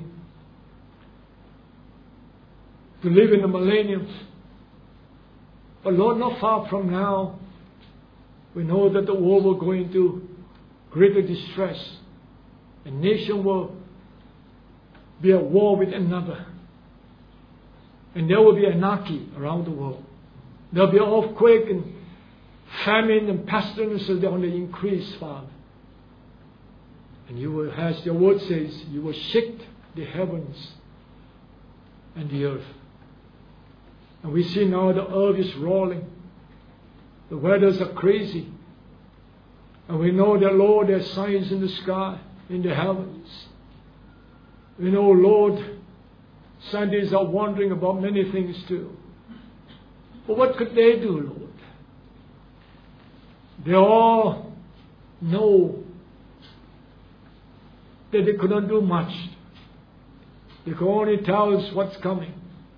to live in the millennium. But Lord, not far from now, we know that the world will go into greater distress. A nation will be at war with another. And there will be anarchy around the world. There will be earthquake and famine and pestilences on the increase, Father. And you will, as your word says, you will shake the heavens and the earth. And we see now the earth is rolling. The weathers are crazy. And we know that, Lord, there are signs in the sky, in the heavens. We know, Lord, scientists are wondering about many things too. But what could they do, Lord? They all know that they couldn't do much. They could only tell us what's coming.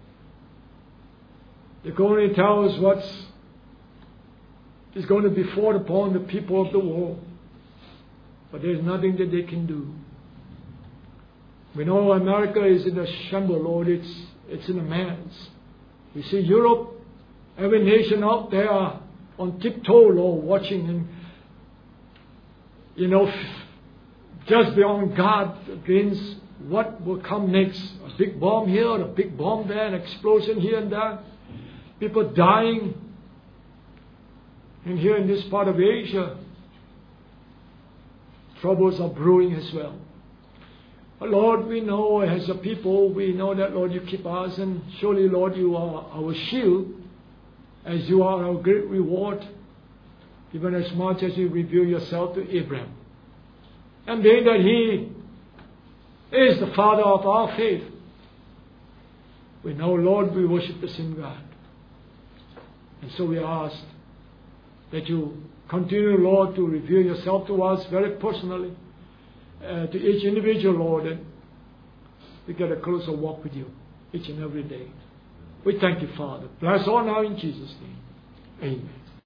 They could only tell us what's is going to be fought upon the people of the world. But there's nothing that they can do. We know America is in a shambles, Lord. It's, it's in a mess. We see Europe, every nation out there on tiptoe, Lord, watching and, you know, just be on guard against what will come next. A big bomb here, a big bomb there, an explosion here and there. People dying. And here in this part of Asia, troubles are brewing as well. But Lord, we know as a people, we know that, Lord, you keep us. And surely, Lord, you are our shield, as you are our great reward, even as much as you reveal yourself to Abraham. And being that he is the father of our faith, we know, Lord, we worship the same God. And so we ask that you continue, Lord, to reveal yourself to us very personally, uh, to each individual, Lord, and we get a closer walk with you each and every day. We thank you, Father. Bless all now in Jesus' name. Amen.